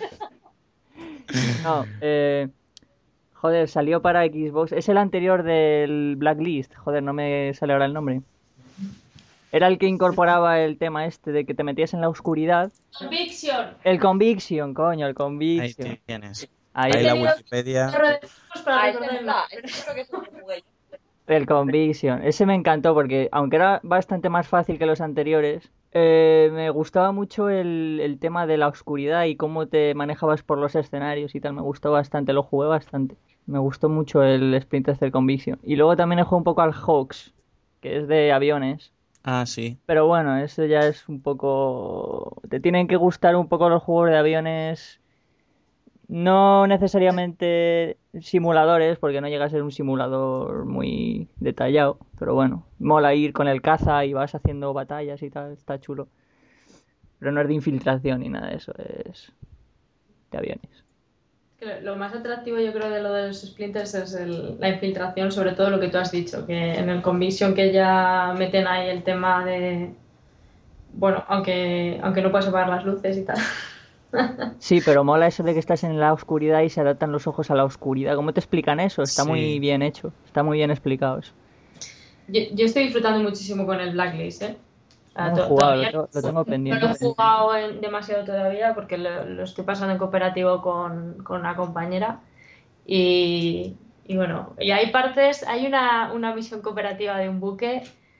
No, joder, salió para Xbox. Es el anterior del Blacklist. Joder, no me sale ahora el nombre. Era el que incorporaba el tema este de que te metías en la oscuridad. Conviction. El Conviction, coño, el Ahí Conviction. tienes. Ahí Ahí la tenido- Wikipedia. Para Ah, ese recordarlo. es verdad. Ese creo que es un que jugué yo. el Conviction. Ese me encantó porque, aunque era bastante más fácil que los anteriores, me gustaba mucho el tema de la oscuridad y cómo te manejabas por los escenarios y tal. Me gustó bastante, lo jugué bastante. Me gustó mucho el Splinter Cell Conviction. Y luego también he jugado un poco al Hawks, que es de aviones. Ah, sí. Pero bueno, eso ya es un poco... Te tienen que gustar un poco los juegos de aviones. No necesariamente simuladores, porque no llega a ser un simulador muy detallado. Pero bueno, mola ir con el caza y vas haciendo batallas y tal, está chulo. Pero no es de infiltración ni nada de eso, es de aviones. Lo más atractivo yo creo de lo de los Splinters es la infiltración, sobre todo lo que tú has dicho, que en el Conviction que ya meten ahí el tema de... Bueno, aunque no puedas apagar las luces y tal. Sí, pero mola eso de que estás en la oscuridad y se adaptan los ojos a la oscuridad. ¿Cómo te explican eso? Está Sí. muy bien hecho, está muy bien explicado eso. Yo estoy disfrutando muchísimo con el Blacklist, ¿eh? O sea, No he jugado, todavía lo tengo no pendiente. lo he jugado demasiado todavía porque lo estoy pasando en cooperativo con una compañera y bueno, y hay partes, hay una misión cooperativa de un buque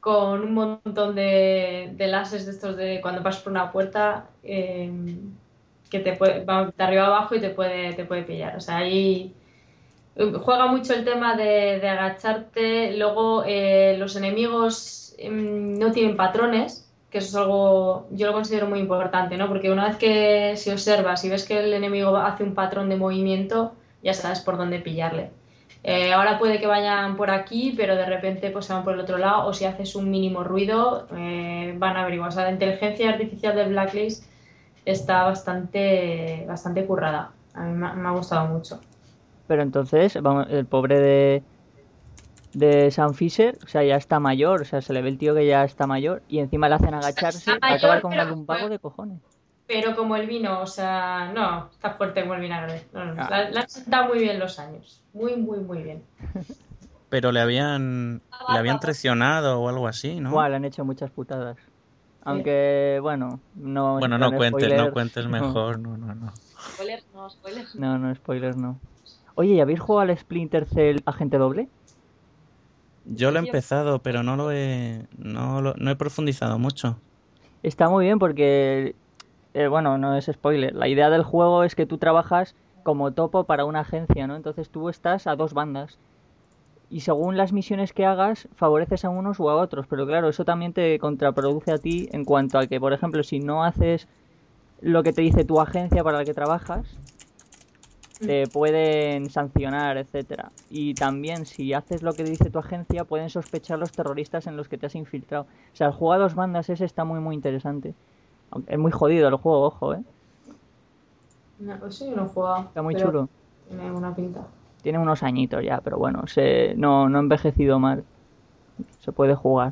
con un montón de láseres de estos de cuando pasas por una puerta que va de arriba abajo y te puede pillar. O sea, ahí juega mucho el tema de agacharte. Luego los enemigos no tienen patrones, que eso es algo, yo lo considero muy importante, ¿no? Porque una vez que si observas y ves que el enemigo hace un patrón de movimiento, ya sabes por dónde pillarle. Ahora puede que vayan por aquí, pero de repente pues se van por el otro lado, o si haces un mínimo ruido, van a averiguar. O sea, la inteligencia artificial de Blacklist está bastante currada. A mí me ha gustado mucho. Pero entonces, vamos, el pobre de Sam Fisher, o sea, ya está mayor, o sea, se le ve el tío que ya está mayor y encima le hacen agacharse, Está mayor, acabar con un pero- lumbago de cojones. Pero como el vino, o sea, no, está fuerte como el vinagre. No. Ah. Le han sentado muy bien los años. Muy, muy, muy bien. Pero le habían traicionado o algo así, ¿no? Buah, le han hecho muchas putadas. Aunque, bueno, no Bueno, entrar no en cuentes, spoilers. no cuentes mejor, no. Spoilers no, spoilers. No, spoilers no. Oye, ¿y habéis jugado al Splinter Cell Agente Doble? Yo lo he empezado, pero no he profundizado mucho. Está muy bien porque, bueno, no es spoiler. La idea del juego es que tú trabajas como topo para una agencia, ¿no? Entonces tú estás a dos bandas. Y según las misiones que hagas, favoreces a unos o a otros. Pero claro, eso también te contraproduce a ti en cuanto a que, por ejemplo, si no haces lo que te dice tu agencia para la que trabajas, te pueden sancionar, etcétera. Y también si haces lo que dice tu agencia, pueden sospechar los terroristas en los que te has infiltrado. O sea, el juego a dos bandas ese está muy muy interesante. Aunque es muy jodido el juego, ojo, No, eso yo no he jugado. Está muy pero chulo. Tiene una pinta. Tiene unos añitos ya, pero bueno, no ha envejecido mal. Se puede jugar.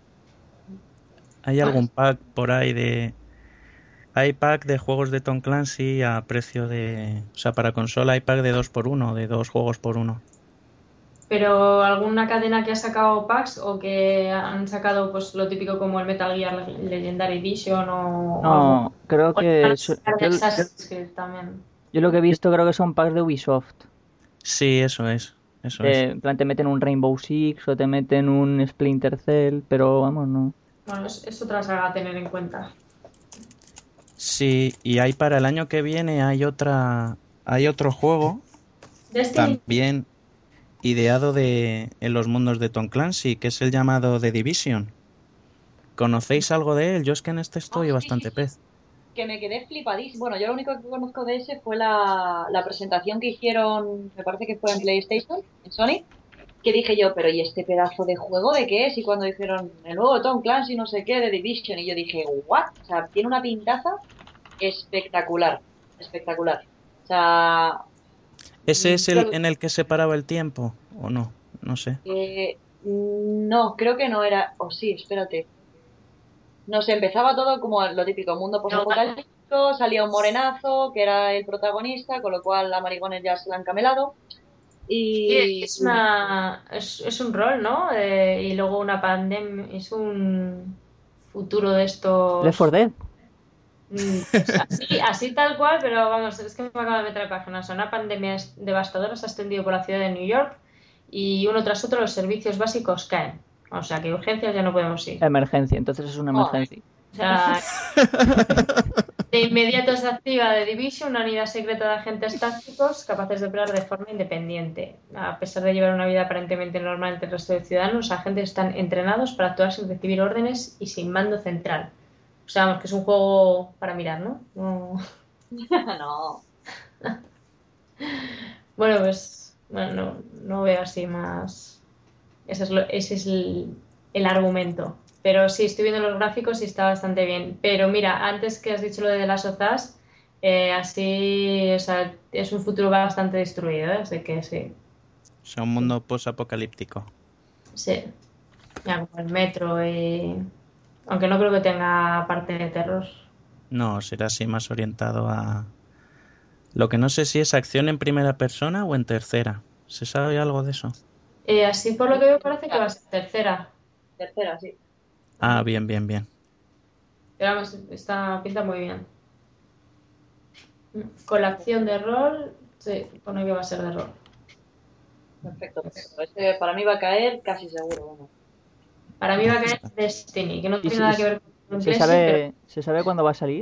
¿Hay algún pack por ahí Hay pack de juegos de Tom Clancy a precio de... O sea, para consola hay pack de 2x1, de 2 juegos por 1. Pero alguna cadena que ha sacado packs o que han sacado pues lo típico como el Metal Gear Legendary Edition o algo. No, creo O que... el Assassin's Creed también. Yo lo que he visto creo que son packs de Ubisoft. Sí, eso es. En plan, te meten un Rainbow Six o te meten un Splinter Cell, pero vamos, no. Bueno, es otra saga a tener en cuenta. Sí, y hay para el año que viene hay otro juego Destiny. también ideado en los mundos de Tom Clancy, que es el llamado The Division. ¿Conocéis algo de él? Yo es que en este estoy bastante pez. Que me quedé flipadísimo. Bueno, yo lo único que conozco de ese fue la presentación que hicieron, me parece que fue en PlayStation, en Sony, que dije yo, pero ¿y este pedazo de juego de qué es? Y cuando dijeron el nuevo Tom Clancy no sé qué de Division, y yo dije, ¿what? O sea, tiene una pintaza espectacular, espectacular. O sea... ¿Ese es el en el que se paraba el tiempo? ¿O no? No sé. No, creo que no era... O sí, espérate. No sé, empezaba todo como lo típico, mundo posapocalíptico, salía un morenazo que era el protagonista, con lo cual la marihuana ya se la han camelado. Y Es un rol, ¿no? Y luego una pandemia, es un futuro de estos... Left 4 Dead. Así tal cual, pero vamos, es que me acabo de meter la página. O sea, una pandemia devastadora se ha extendido por la ciudad de New York y uno tras otro los servicios básicos caen. O sea, que urgencias ya no podemos ir. Emergencia, entonces es una emergencia. O sea, de inmediato se activa The Division, una unidad secreta de agentes tácticos capaces de operar de forma independiente. A pesar de llevar una vida aparentemente normal entre el resto de ciudadanos, los agentes están entrenados para actuar sin recibir órdenes y sin mando central. O sea, vamos, que es un juego para mirar, ¿no? no. Bueno, pues no veo así más. Ese es el argumento. Pero sí, estoy viendo los gráficos y está bastante bien. Pero mira, antes que has dicho lo de The Last of Us, así, o sea, es un futuro bastante destruido, ¿eh? Así que sí. O sea, un mundo post-apocalíptico. Sí. Ya, como el metro y... Aunque no creo que tenga parte de terror. No, será así más orientado a... Lo que no sé si es acción en primera persona o en tercera. ¿Se sabe algo de eso? Así por lo que veo parece que va a ser tercera. Tercera, sí. Ah, bien. Pero vamos, esta pinta muy bien. Con la acción de rol, sí, pone que va a ser de rol. Perfecto. Este para mí va a caer casi seguro. Bueno. Para mí va a caer Destiny, que no ¿Y tiene nada que ver con se Clancy, pero se sabe cuándo va a salir?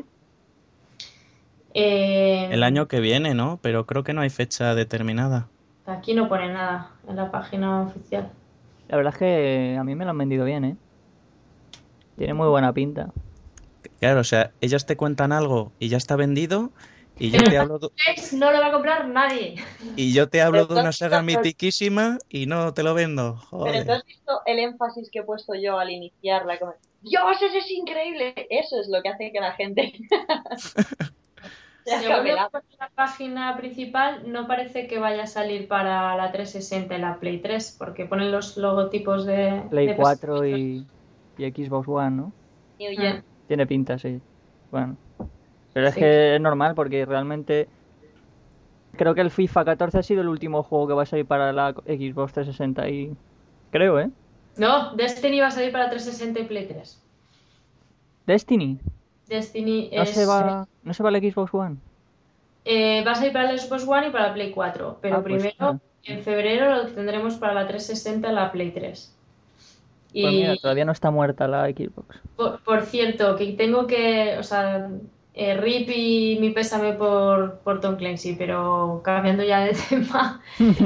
El año que viene, ¿no? Pero creo que no hay fecha determinada. aquí no pone nada en la página oficial. La verdad es que a mí me lo han vendido bien, ¿eh? Tiene muy buena pinta. Claro, o sea, ellas te cuentan algo y ya está vendido y yo te hablo No lo va a comprar nadie. y yo te hablo de una saga Pero- mitiquísima y no te lo vendo. Pero ¿tú Joder. has visto el énfasis que he puesto yo al iniciarla? Como, ¡Dios, ese es increíble! Eso es lo que hace que la gente se Según acabe lo la... que pone en la página principal, no parece que vaya a salir para la 360 y la Play 3, porque ponen los logotipos Play de 4 y Xbox One, ¿no? New Gen. Tiene pinta, sí. Bueno. Pero es Sí. que es normal porque realmente creo que el FIFA 14 ha sido el último juego que va a salir para la Xbox 360 y... Creo, ¿eh? No, Destiny va a salir para 360 y Play 3. Destiny. Destiny ¿No es, se va la Xbox One? va a salir para el Xbox One y para la Play 4, pero Pues primero, mira. en febrero, lo tendremos para la 360 y la Play 3. Pues mira, Y todavía no está muerta la Xbox. por cierto, que tengo que, o sea, RIP y mi pésame por Tom Clancy, pero cambiando ya de tema,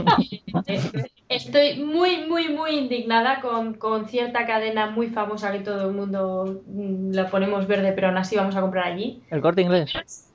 estoy muy, muy, muy indignada con cierta cadena muy famosa que todo el mundo la ponemos verde, pero aún así vamos a comprar allí. ¿El Corte Inglés?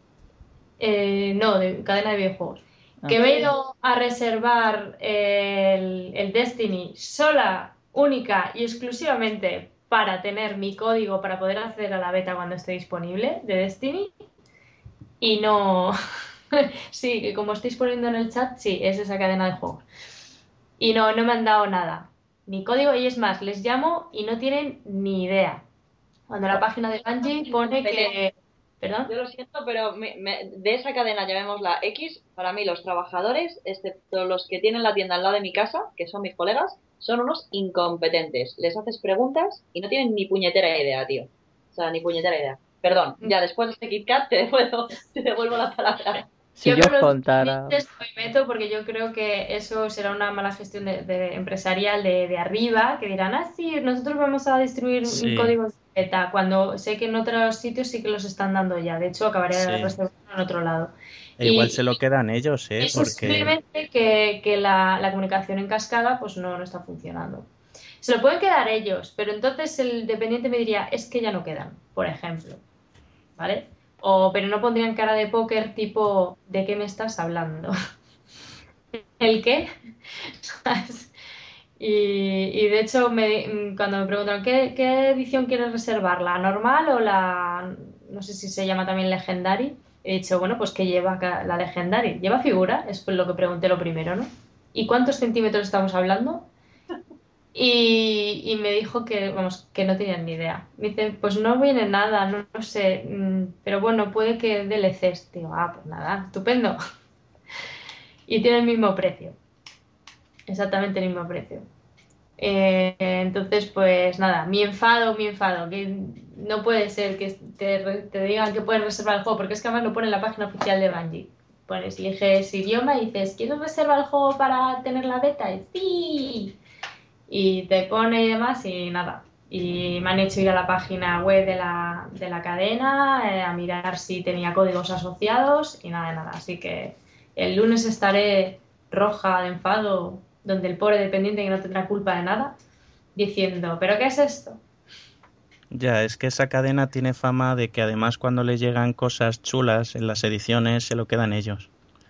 No, de cadena de videojuegos. Ah. Que me he ido a reservar el Destiny sola, única y exclusivamente para tener mi código para poder acceder a la beta cuando esté disponible de Destiny. Y no. Sí, que como estáis poniendo en el chat, sí, es esa cadena de juegos. Y no me han dado nada. Ni código, y es más, les llamo y no tienen ni idea. Cuando la página de Bungie pone que. ¿Perdón? Yo lo siento, pero de esa cadena, llamémosla X, para mí los trabajadores, excepto los que tienen la tienda al lado de mi casa, que son mis colegas, son unos incompetentes. Les haces preguntas y no tienen ni puñetera idea, tío. O sea, ni puñetera idea. Perdón, ya después de este Kit Kat te devuelvo la palabra. Si yo os por los contara... límites me meto porque yo creo que eso será una mala gestión de empresarial de arriba, que dirán, sí, nosotros vamos a distribuir Sí. códigos de beta, cuando sé que en otros sitios sí que los están dando ya. De hecho, acabaré Sí. reservando en otro lado. E igual se lo quedan ellos, ¿eh? Eso es Porque simplemente que la comunicación en cascada pues no está funcionando. Se lo pueden quedar ellos, pero entonces el dependiente me diría, es que ya no quedan, por ejemplo. ¿Vale? Pero no pondrían cara de póker tipo, ¿de qué me estás hablando? ¿El qué? ¿Sabes? Y de hecho, cuando me preguntaron, ¿qué edición quieres reservar? ¿La normal o la, no sé si se llama también Legendary? He dicho, bueno, pues que lleva la Legendary. ¿Lleva figura? Es lo que pregunté lo primero, ¿no? ¿Y cuántos centímetros estamos hablando? Y me dijo que, vamos, que no tenían ni idea. Me dice, pues no viene nada, no sé, pero bueno, puede que DLCs. Digo, pues nada, estupendo. Y tiene el mismo precio. Exactamente el mismo precio. Entonces, pues nada, mi enfado, que no puede ser que te digan que puedes reservar el juego, porque es que además lo pone en la página oficial de Bungie. Pones, eliges idioma y dices, ¿quieres reservar el juego para tener la beta? Y sí. Y te pone y demás y nada. Y me han hecho ir a la página web de la cadena a mirar si tenía códigos asociados y nada de nada. Así que el lunes estaré roja de enfado, donde el pobre dependiente que no tendrá culpa de nada, diciendo, ¿pero qué es esto? ya, es que esa cadena tiene fama de que además cuando les llegan cosas chulas en las ediciones se lo quedan ellos.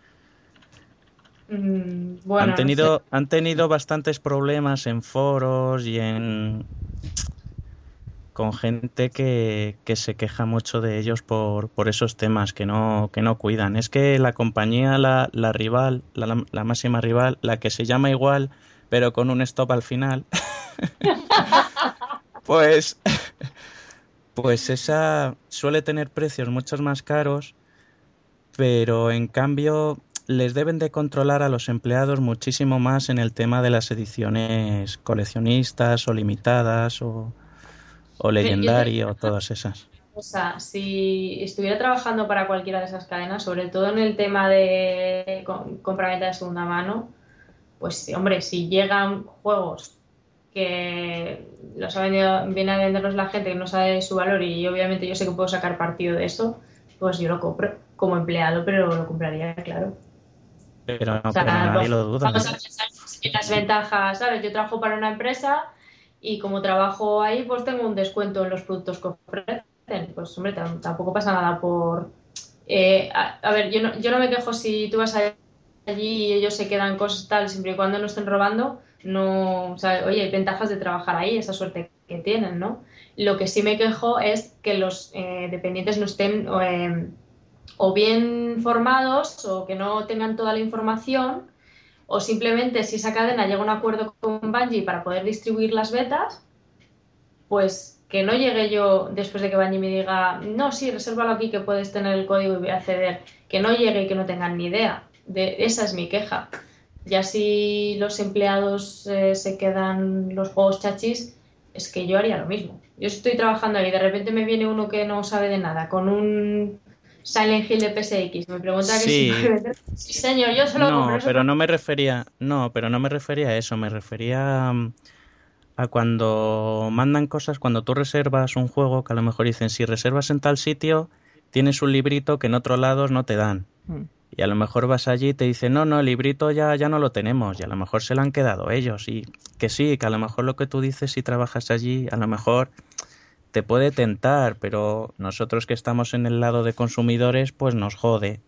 Bueno, Han tenido bastantes problemas en foros y con gente que se queja mucho de ellos por esos temas que no cuidan. Es que la compañía, la rival, la máxima rival, la que se llama igual, pero con un stop al final, pues esa suele tener precios mucho más caros, pero en cambio les deben de controlar a los empleados muchísimo más en el tema de las ediciones coleccionistas o limitadas o Legendary o todas esas. O sea, si estuviera trabajando para cualquiera de esas cadenas, sobre todo en el tema de compra-venta de segunda mano, pues hombre, si llegan juegos que viene a venderlos la gente que no sabe su valor y obviamente yo sé que puedo sacar partido de eso, pues yo lo compro como empleado, pero lo compraría, claro. Pero no, O sea, pero nadie lo duda. vamos a pensar en las ventajas, ¿sabes? Yo trabajo para una empresa y como trabajo ahí, pues tengo un descuento en los productos que ofrecen. Pues hombre, tampoco pasa nada por... a ver, yo no me quejo si tú vas allí y ellos se quedan cosas tal, siempre y cuando no estén robando, no... O sea, oye, hay ventajas de trabajar ahí, esa suerte que tienen, ¿no? Lo que sí me quejo es que los dependientes no estén o bien formados o que no tengan toda la información o simplemente si esa cadena llega a un acuerdo con Bungie para poder distribuir las betas, pues que no llegue yo después de que Bungie me diga, no, sí, resérvalo aquí que puedes tener el código y voy a acceder, que no llegue y que no tengan ni idea. Esa es mi queja. Ya si los empleados se quedan los juegos chachis, es que yo haría lo mismo. Yo estoy trabajando ahí y de repente me viene uno que no sabe de nada, con un Silent Hill de PSX, me pregunta que si Sí. puede meter. Sí, señor, yo se lo compro. No, eso pero no me refería a eso, me refería a cuando mandan cosas, cuando tú reservas un juego, que a lo mejor dicen, si reservas en tal sitio, tienes un librito que en otros lados no te dan. Y a lo mejor vas allí y te dicen, no, el librito ya no lo tenemos, y a lo mejor se lo han quedado ellos. Y que sí, que a lo mejor lo que tú dices, si trabajas allí, a lo mejor te puede tentar, pero nosotros que estamos en el lado de consumidores, pues nos jode.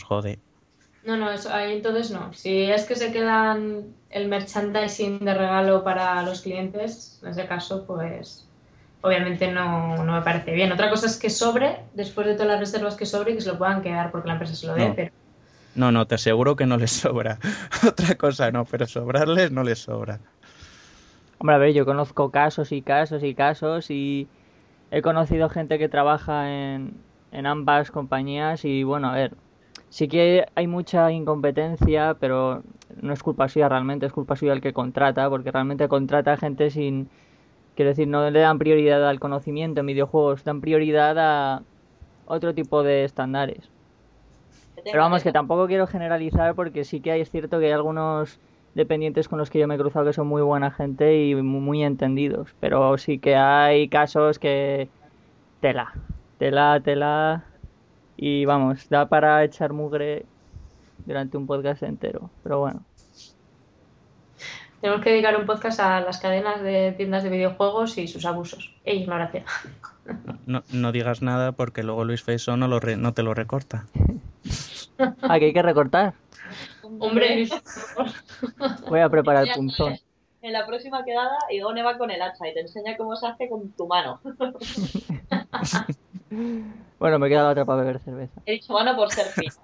No, eso, ahí entonces no. Si es que se quedan el merchandising de regalo para los clientes, en ese caso, pues obviamente no me parece bien. Otra cosa es que sobre, después de todas las reservas que sobre, y que se lo puedan quedar porque la empresa se lo dé, No. pero... No, te aseguro que no les sobra. Otra cosa no, pero sobrarles no les sobra. Hombre, a ver, yo conozco casos y casos y casos y he conocido gente que trabaja en ambas compañías y bueno, a ver, sí que hay mucha incompetencia, pero no es culpa suya realmente, es culpa suya el que contrata, porque realmente contrata gente sin... Quiero decir, no le dan prioridad al conocimiento en videojuegos, dan prioridad a otro tipo de estándares. Pero vamos, que tampoco quiero generalizar porque sí que es cierto que hay algunos dependientes con los que yo me he cruzado que son muy buena gente y muy entendidos. Pero sí que hay casos que... Tela. Y vamos, da para echar mugre durante un podcast entero. Pero bueno. Tenemos que dedicar un podcast a las cadenas de tiendas de videojuegos y sus abusos e ignorancia. No digas nada porque luego Luis Feiso no te lo recorta. Ah, que hay que recortar. Hombre, Luis, Voy a preparar Ya punzón. sabes, en la próxima quedada, Igone va con el hacha y te enseña cómo se hace con tu mano. Bueno, me queda la otra para beber cerveza. He dicho mano por ser fino.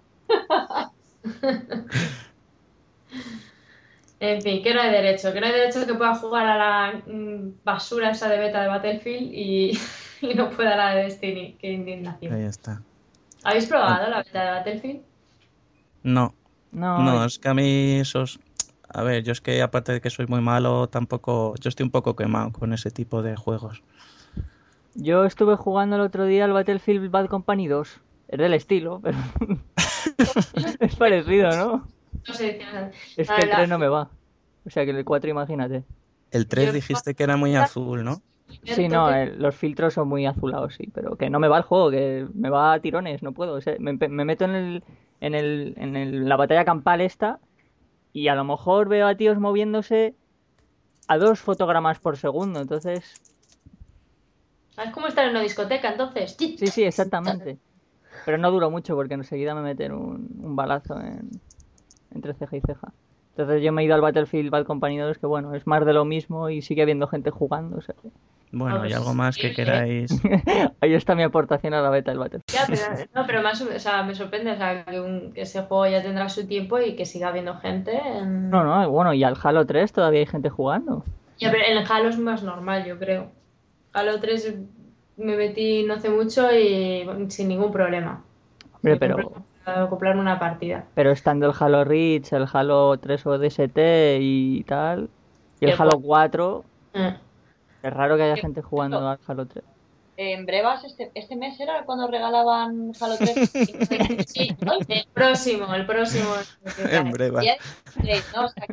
en fin, que no hay derecho que pueda jugar a la basura esa de beta de Battlefield y no pueda la de Destiny. Qué indignación. Ahí está. ¿Habéis probado la beta de Battlefield? No, No, es que a mí esos... A ver, yo es que aparte de que soy muy malo, tampoco... Yo estoy un poco quemado con ese tipo de juegos. yo estuve jugando el otro día al Battlefield Bad Company 2. Es del estilo, pero... es parecido, ¿no? No sé, Es que el 3 no me va. O sea que el 4 imagínate. El 3 Yo- dijiste que era muy azul, ¿no? Sí, no, los filtros son muy azulados, sí, pero que no me va el juego, que me va a tirones, no puedo. O sea, me meto en la batalla campal esta y a lo mejor veo a tíos moviéndose a 2 fotogramas por segundo, entonces... Es como estar en una discoteca, entonces. Sí, exactamente. Pero no duró mucho porque enseguida me meten un balazo entre ceja y ceja. Entonces yo me he ido al Battlefield Bad Company 2, que bueno, es más de lo mismo y sigue habiendo gente jugando, o sea que... Bueno, ¿y algo más que Sí, queráis? Ahí está mi aportación a la beta del Battlefield. Ya, pero más, o sea, me sorprende, o sea, que ese juego ya tendrá su tiempo y que siga habiendo gente. No, bueno, y al Halo 3 todavía hay gente jugando. Ya, pero en el Halo es más normal, yo creo. Halo 3 me metí no hace mucho y sin ningún problema. Hombre, Me pero... compré para comprarme una partida. Pero estando el Halo Reach, el Halo 3 ODST y tal, y el Que Halo 4, Eh. es raro que haya gente jugando al Halo 3. En Brevas, este mes era cuando regalaban Halo 3. Sí, el próximo. En breve. Día 16, ¿no? O sea, quiero decir,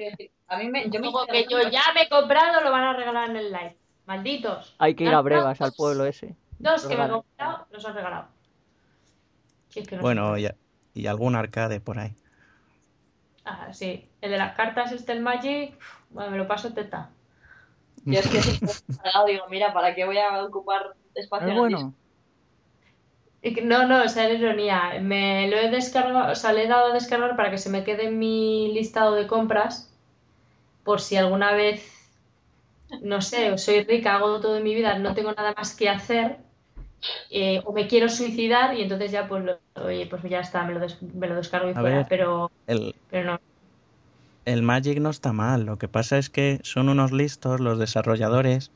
A mí me... Yo me Luego que yo ya me he comprado lo van a regalar en el live. Malditos. Hay que ir a Brevas, al pueblo ese. Dos que me he Regalo. comprado los han regalado. Si es que no Bueno, sé. y algún arcade por ahí. Ah, sí. El de las cartas, el Magic, bueno, me lo paso teta. Yo es que si digo, mira, ¿para qué voy a ocupar espacio Es en el disco? bueno. No, o sea, es ironía. Me lo he descargado, o sea, le he dado a descargar para que se me quede en mi listado de compras. Por si alguna vez, no sé, soy rica, hago todo en mi vida, no tengo nada más que hacer. O me quiero suicidar y entonces ya pues oye, pues ya está, me lo descargo y A fuera, ver, pero el, no. el Magic no está mal. Lo que pasa es que son unos listos los desarrolladores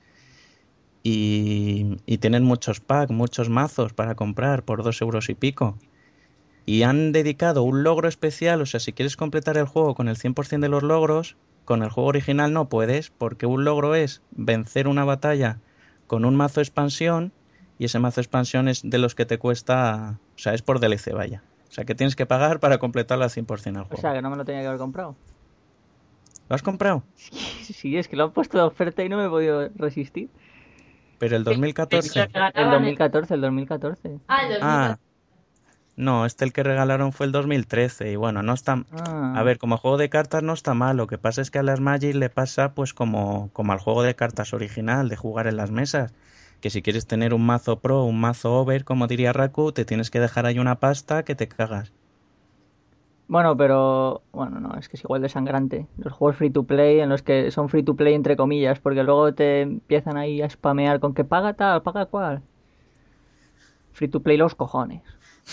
y tienen muchos packs, muchos mazos para comprar por 2 euros y pico. Y han dedicado un logro especial, o sea, si quieres completar el juego con el 100% de los logros, con el juego original no puedes, porque un logro es vencer una batalla con un mazo expansión, y ese mazo expansión es de los que te cuesta, o sea, es por DLC, vaya. O sea, que tienes que pagar para completarlo al 100% el O juego. sea, que no me lo tenía que haber comprado. ¿Lo has comprado? Sí, es que lo han puesto de oferta y no me he podido resistir. Pero el 2014. El 2014, el 2014. Ah, el 2014. Ah, no, el que regalaron fue el 2013 y bueno, no está... Ah. A ver, como juego de cartas no está mal, lo que pasa es que a las Magic le pasa pues como al juego de cartas original, de jugar en las mesas, que si quieres tener un mazo pro, un mazo over, como diría Raku, te tienes que dejar ahí una pasta que te cagas. Bueno, pero... Bueno, no, es que es igual de sangrante. Los juegos free to play, en los que son free to play entre comillas, porque luego te empiezan ahí a spamear con que paga tal, paga cual. Free to play los cojones.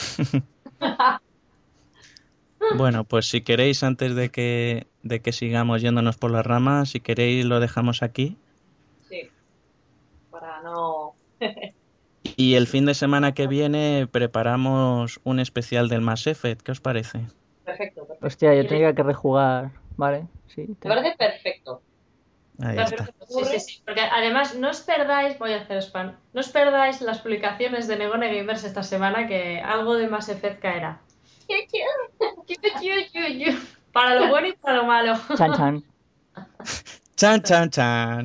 Bueno, pues si queréis, antes de que sigamos yéndonos por las ramas, si queréis lo dejamos aquí. Sí. Para no... Y el fin de semana que viene preparamos un especial del Mass Effect, ¿qué os parece? Perfecto. Hostia, yo tendría que rejugar. Vale, sí. Me parece perfecto. Ahí está. Sí. Porque además no os perdáis, voy a hacer spam, no os perdáis las publicaciones de Negone Gamers esta semana, que algo de Mass Effect caerá. Para lo bueno y para lo malo. Chan chan. Chan, chan, chan.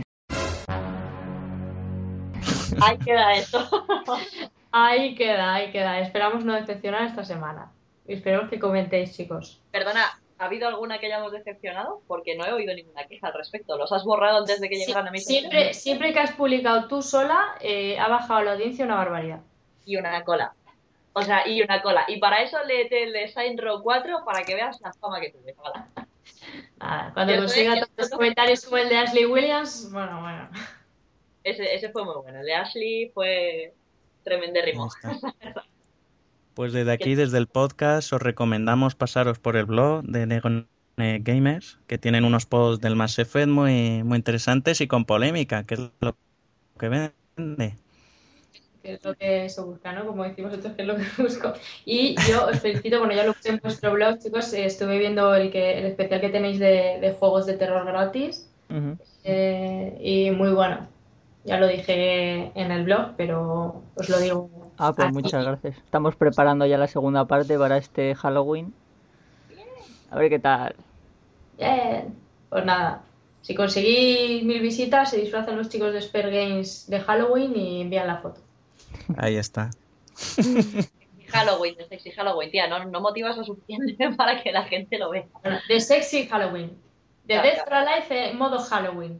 Ahí queda eso. Ahí queda. Esperamos no decepcionar esta semana. Y esperemos que comentéis, chicos. Perdona, ¿ha habido alguna que hayamos decepcionado? Porque no he oído ninguna queja al respecto. ¿Los has borrado antes de que llegaran a mi Siempre que has publicado tú sola, ha bajado la audiencia una barbaridad. Y una cola. O sea, y una cola. Y para eso léete el de Saints Row 4 para que veas la fama que tuve. Hola. Nada, cuando consiga tantos comentarios como el de Ashley Williams, bueno. Ese fue muy bueno. El de Ashley fue tremendérrimo. Pues desde aquí, desde el podcast, os recomendamos pasaros por el blog de Negone Gamers, que tienen unos posts del Mass Effect muy, muy interesantes y con polémica, que es lo que vende. Que es lo que se busca, ¿no? Como decimos nosotros, que es lo que busco. Y yo os felicito, bueno, ya lo puse en vuestro blog, chicos, estuve viendo el especial que tenéis de juegos de terror gratis. Uh-huh. Y muy bueno. Ya lo dije en el blog, pero os lo digo. Ah, pues aquí. muchas gracias. Estamos preparando ya la segunda parte para este Halloween. A ver qué tal. Bien. Pues nada, si conseguís 1000 visitas, se disfrazan los chicos de Spare Games de Halloween y envían la foto. Ahí está. Halloween, de Sexy Halloween, tía, no motivas lo suficiente para que la gente lo vea. Bueno, de Sexy Halloween. De Claro, Death for Alive en modo Halloween.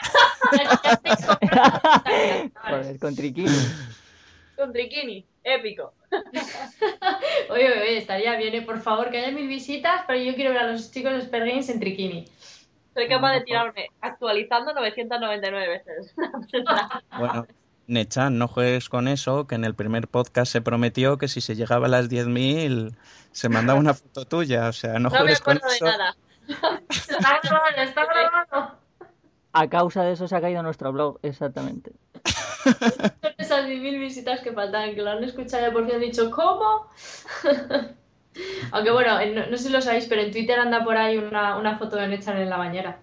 Joder, con triquini. Con Trikini, épico. Oye, estaría bien, por favor, que haya 1000 visitas, pero yo quiero ver a los chicos de Spare Games en Trikini. Soy capaz de tirarme actualizando 999 veces. Bueno, Nechan, no juegues con eso, que en el primer podcast se prometió que si se llegaba a las 10.000 se mandaba una foto tuya, o sea, no No me juegues con acuerdo de eso. nada. Está grabando. A causa de eso se ha caído nuestro blog, exactamente. Son esas 10.000 visitas que faltan, que lo han escuchado y por fin han dicho, ¿cómo? Aunque bueno, no sé si lo sabéis, pero en Twitter anda por ahí una foto de Nechan en la bañera.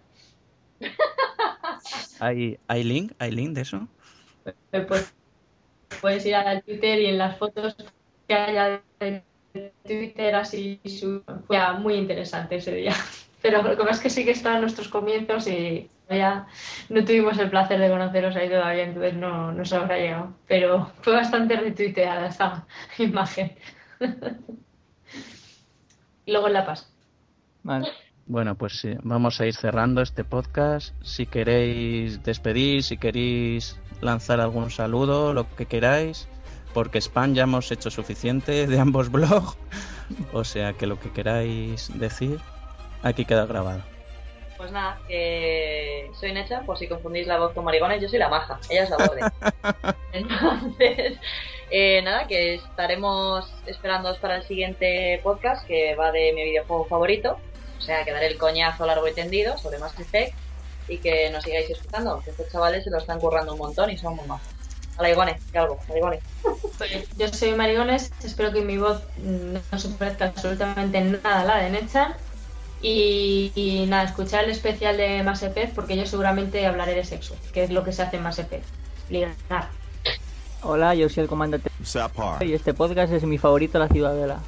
¿Hay link de eso? Pues puedes ir al Twitter y en las fotos que haya de Twitter así fue muy interesante ese día. Pero lo que pasa es que sí que estaban nuestros comienzos y ya no tuvimos el placer de conoceros ahí todavía, entonces no nos habrá llegado. Pero fue bastante retuiteada esa imagen. Y luego en La Paz. Vale. Bueno, pues sí, vamos a ir cerrando este podcast. Si queréis despedir, si queréis lanzar algún saludo, lo que queráis, porque spam ya hemos hecho suficiente de ambos blogs. O sea que lo que queráis decir, aquí queda grabado. Pues nada, que soy Necha, por si confundís la voz con Marigones, yo soy la maja, ella es la borde. Entonces, nada, que estaremos esperándoos para el siguiente podcast, que va de mi videojuego favorito. O sea, que daré el coñazo largo y tendido sobre Mass Effect y que nos sigáis escuchando, que estos chavales se lo están currando un montón y son muy majos. Marigones, que algo, Marigones. Yo soy Marigones, espero que mi voz no se parezca absolutamente nada a la de Necha. Y nada, escuchar el especial de Mass Effect porque yo seguramente hablaré de sexo, que es lo que se hace en Mass Effect. Ligar. Hola, yo soy el comandante y este podcast es mi favorito, La Ciudadela.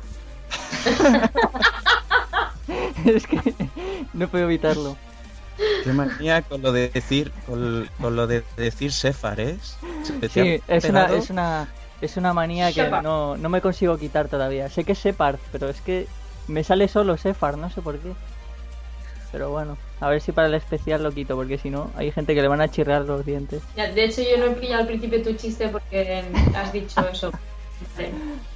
Es que no puedo evitarlo. Qué manía con lo de decir Sefar, ¿eh? Sí, es una manía que no me consigo quitar todavía. Sé que es Separ, pero es que me sale solo Sefar, no sé por qué. Pero bueno, a ver si para el especial lo quito, porque si no, hay gente que le van a chirrar los dientes. Ya, de hecho, yo no he pillado al principio tu chiste porque has dicho eso. Vale.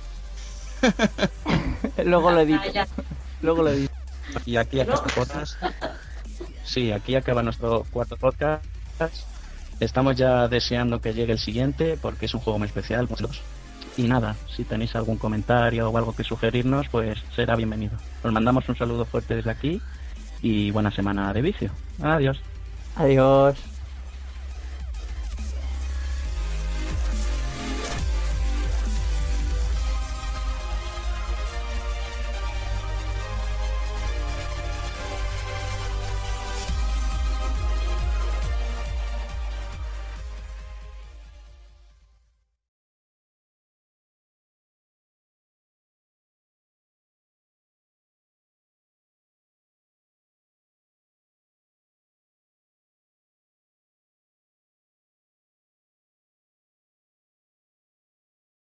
Luego lo edito. Luego lo edito. Y aquí acaba nuestro podcast. Sí, aquí acaba nuestro cuarto podcast. Estamos ya deseando que llegue el siguiente porque es un juego muy especial. Y nada, si tenéis algún comentario o algo que sugerirnos, pues será bienvenido. Os mandamos un saludo fuerte desde aquí y buena semana de vicio. Adiós. Adiós.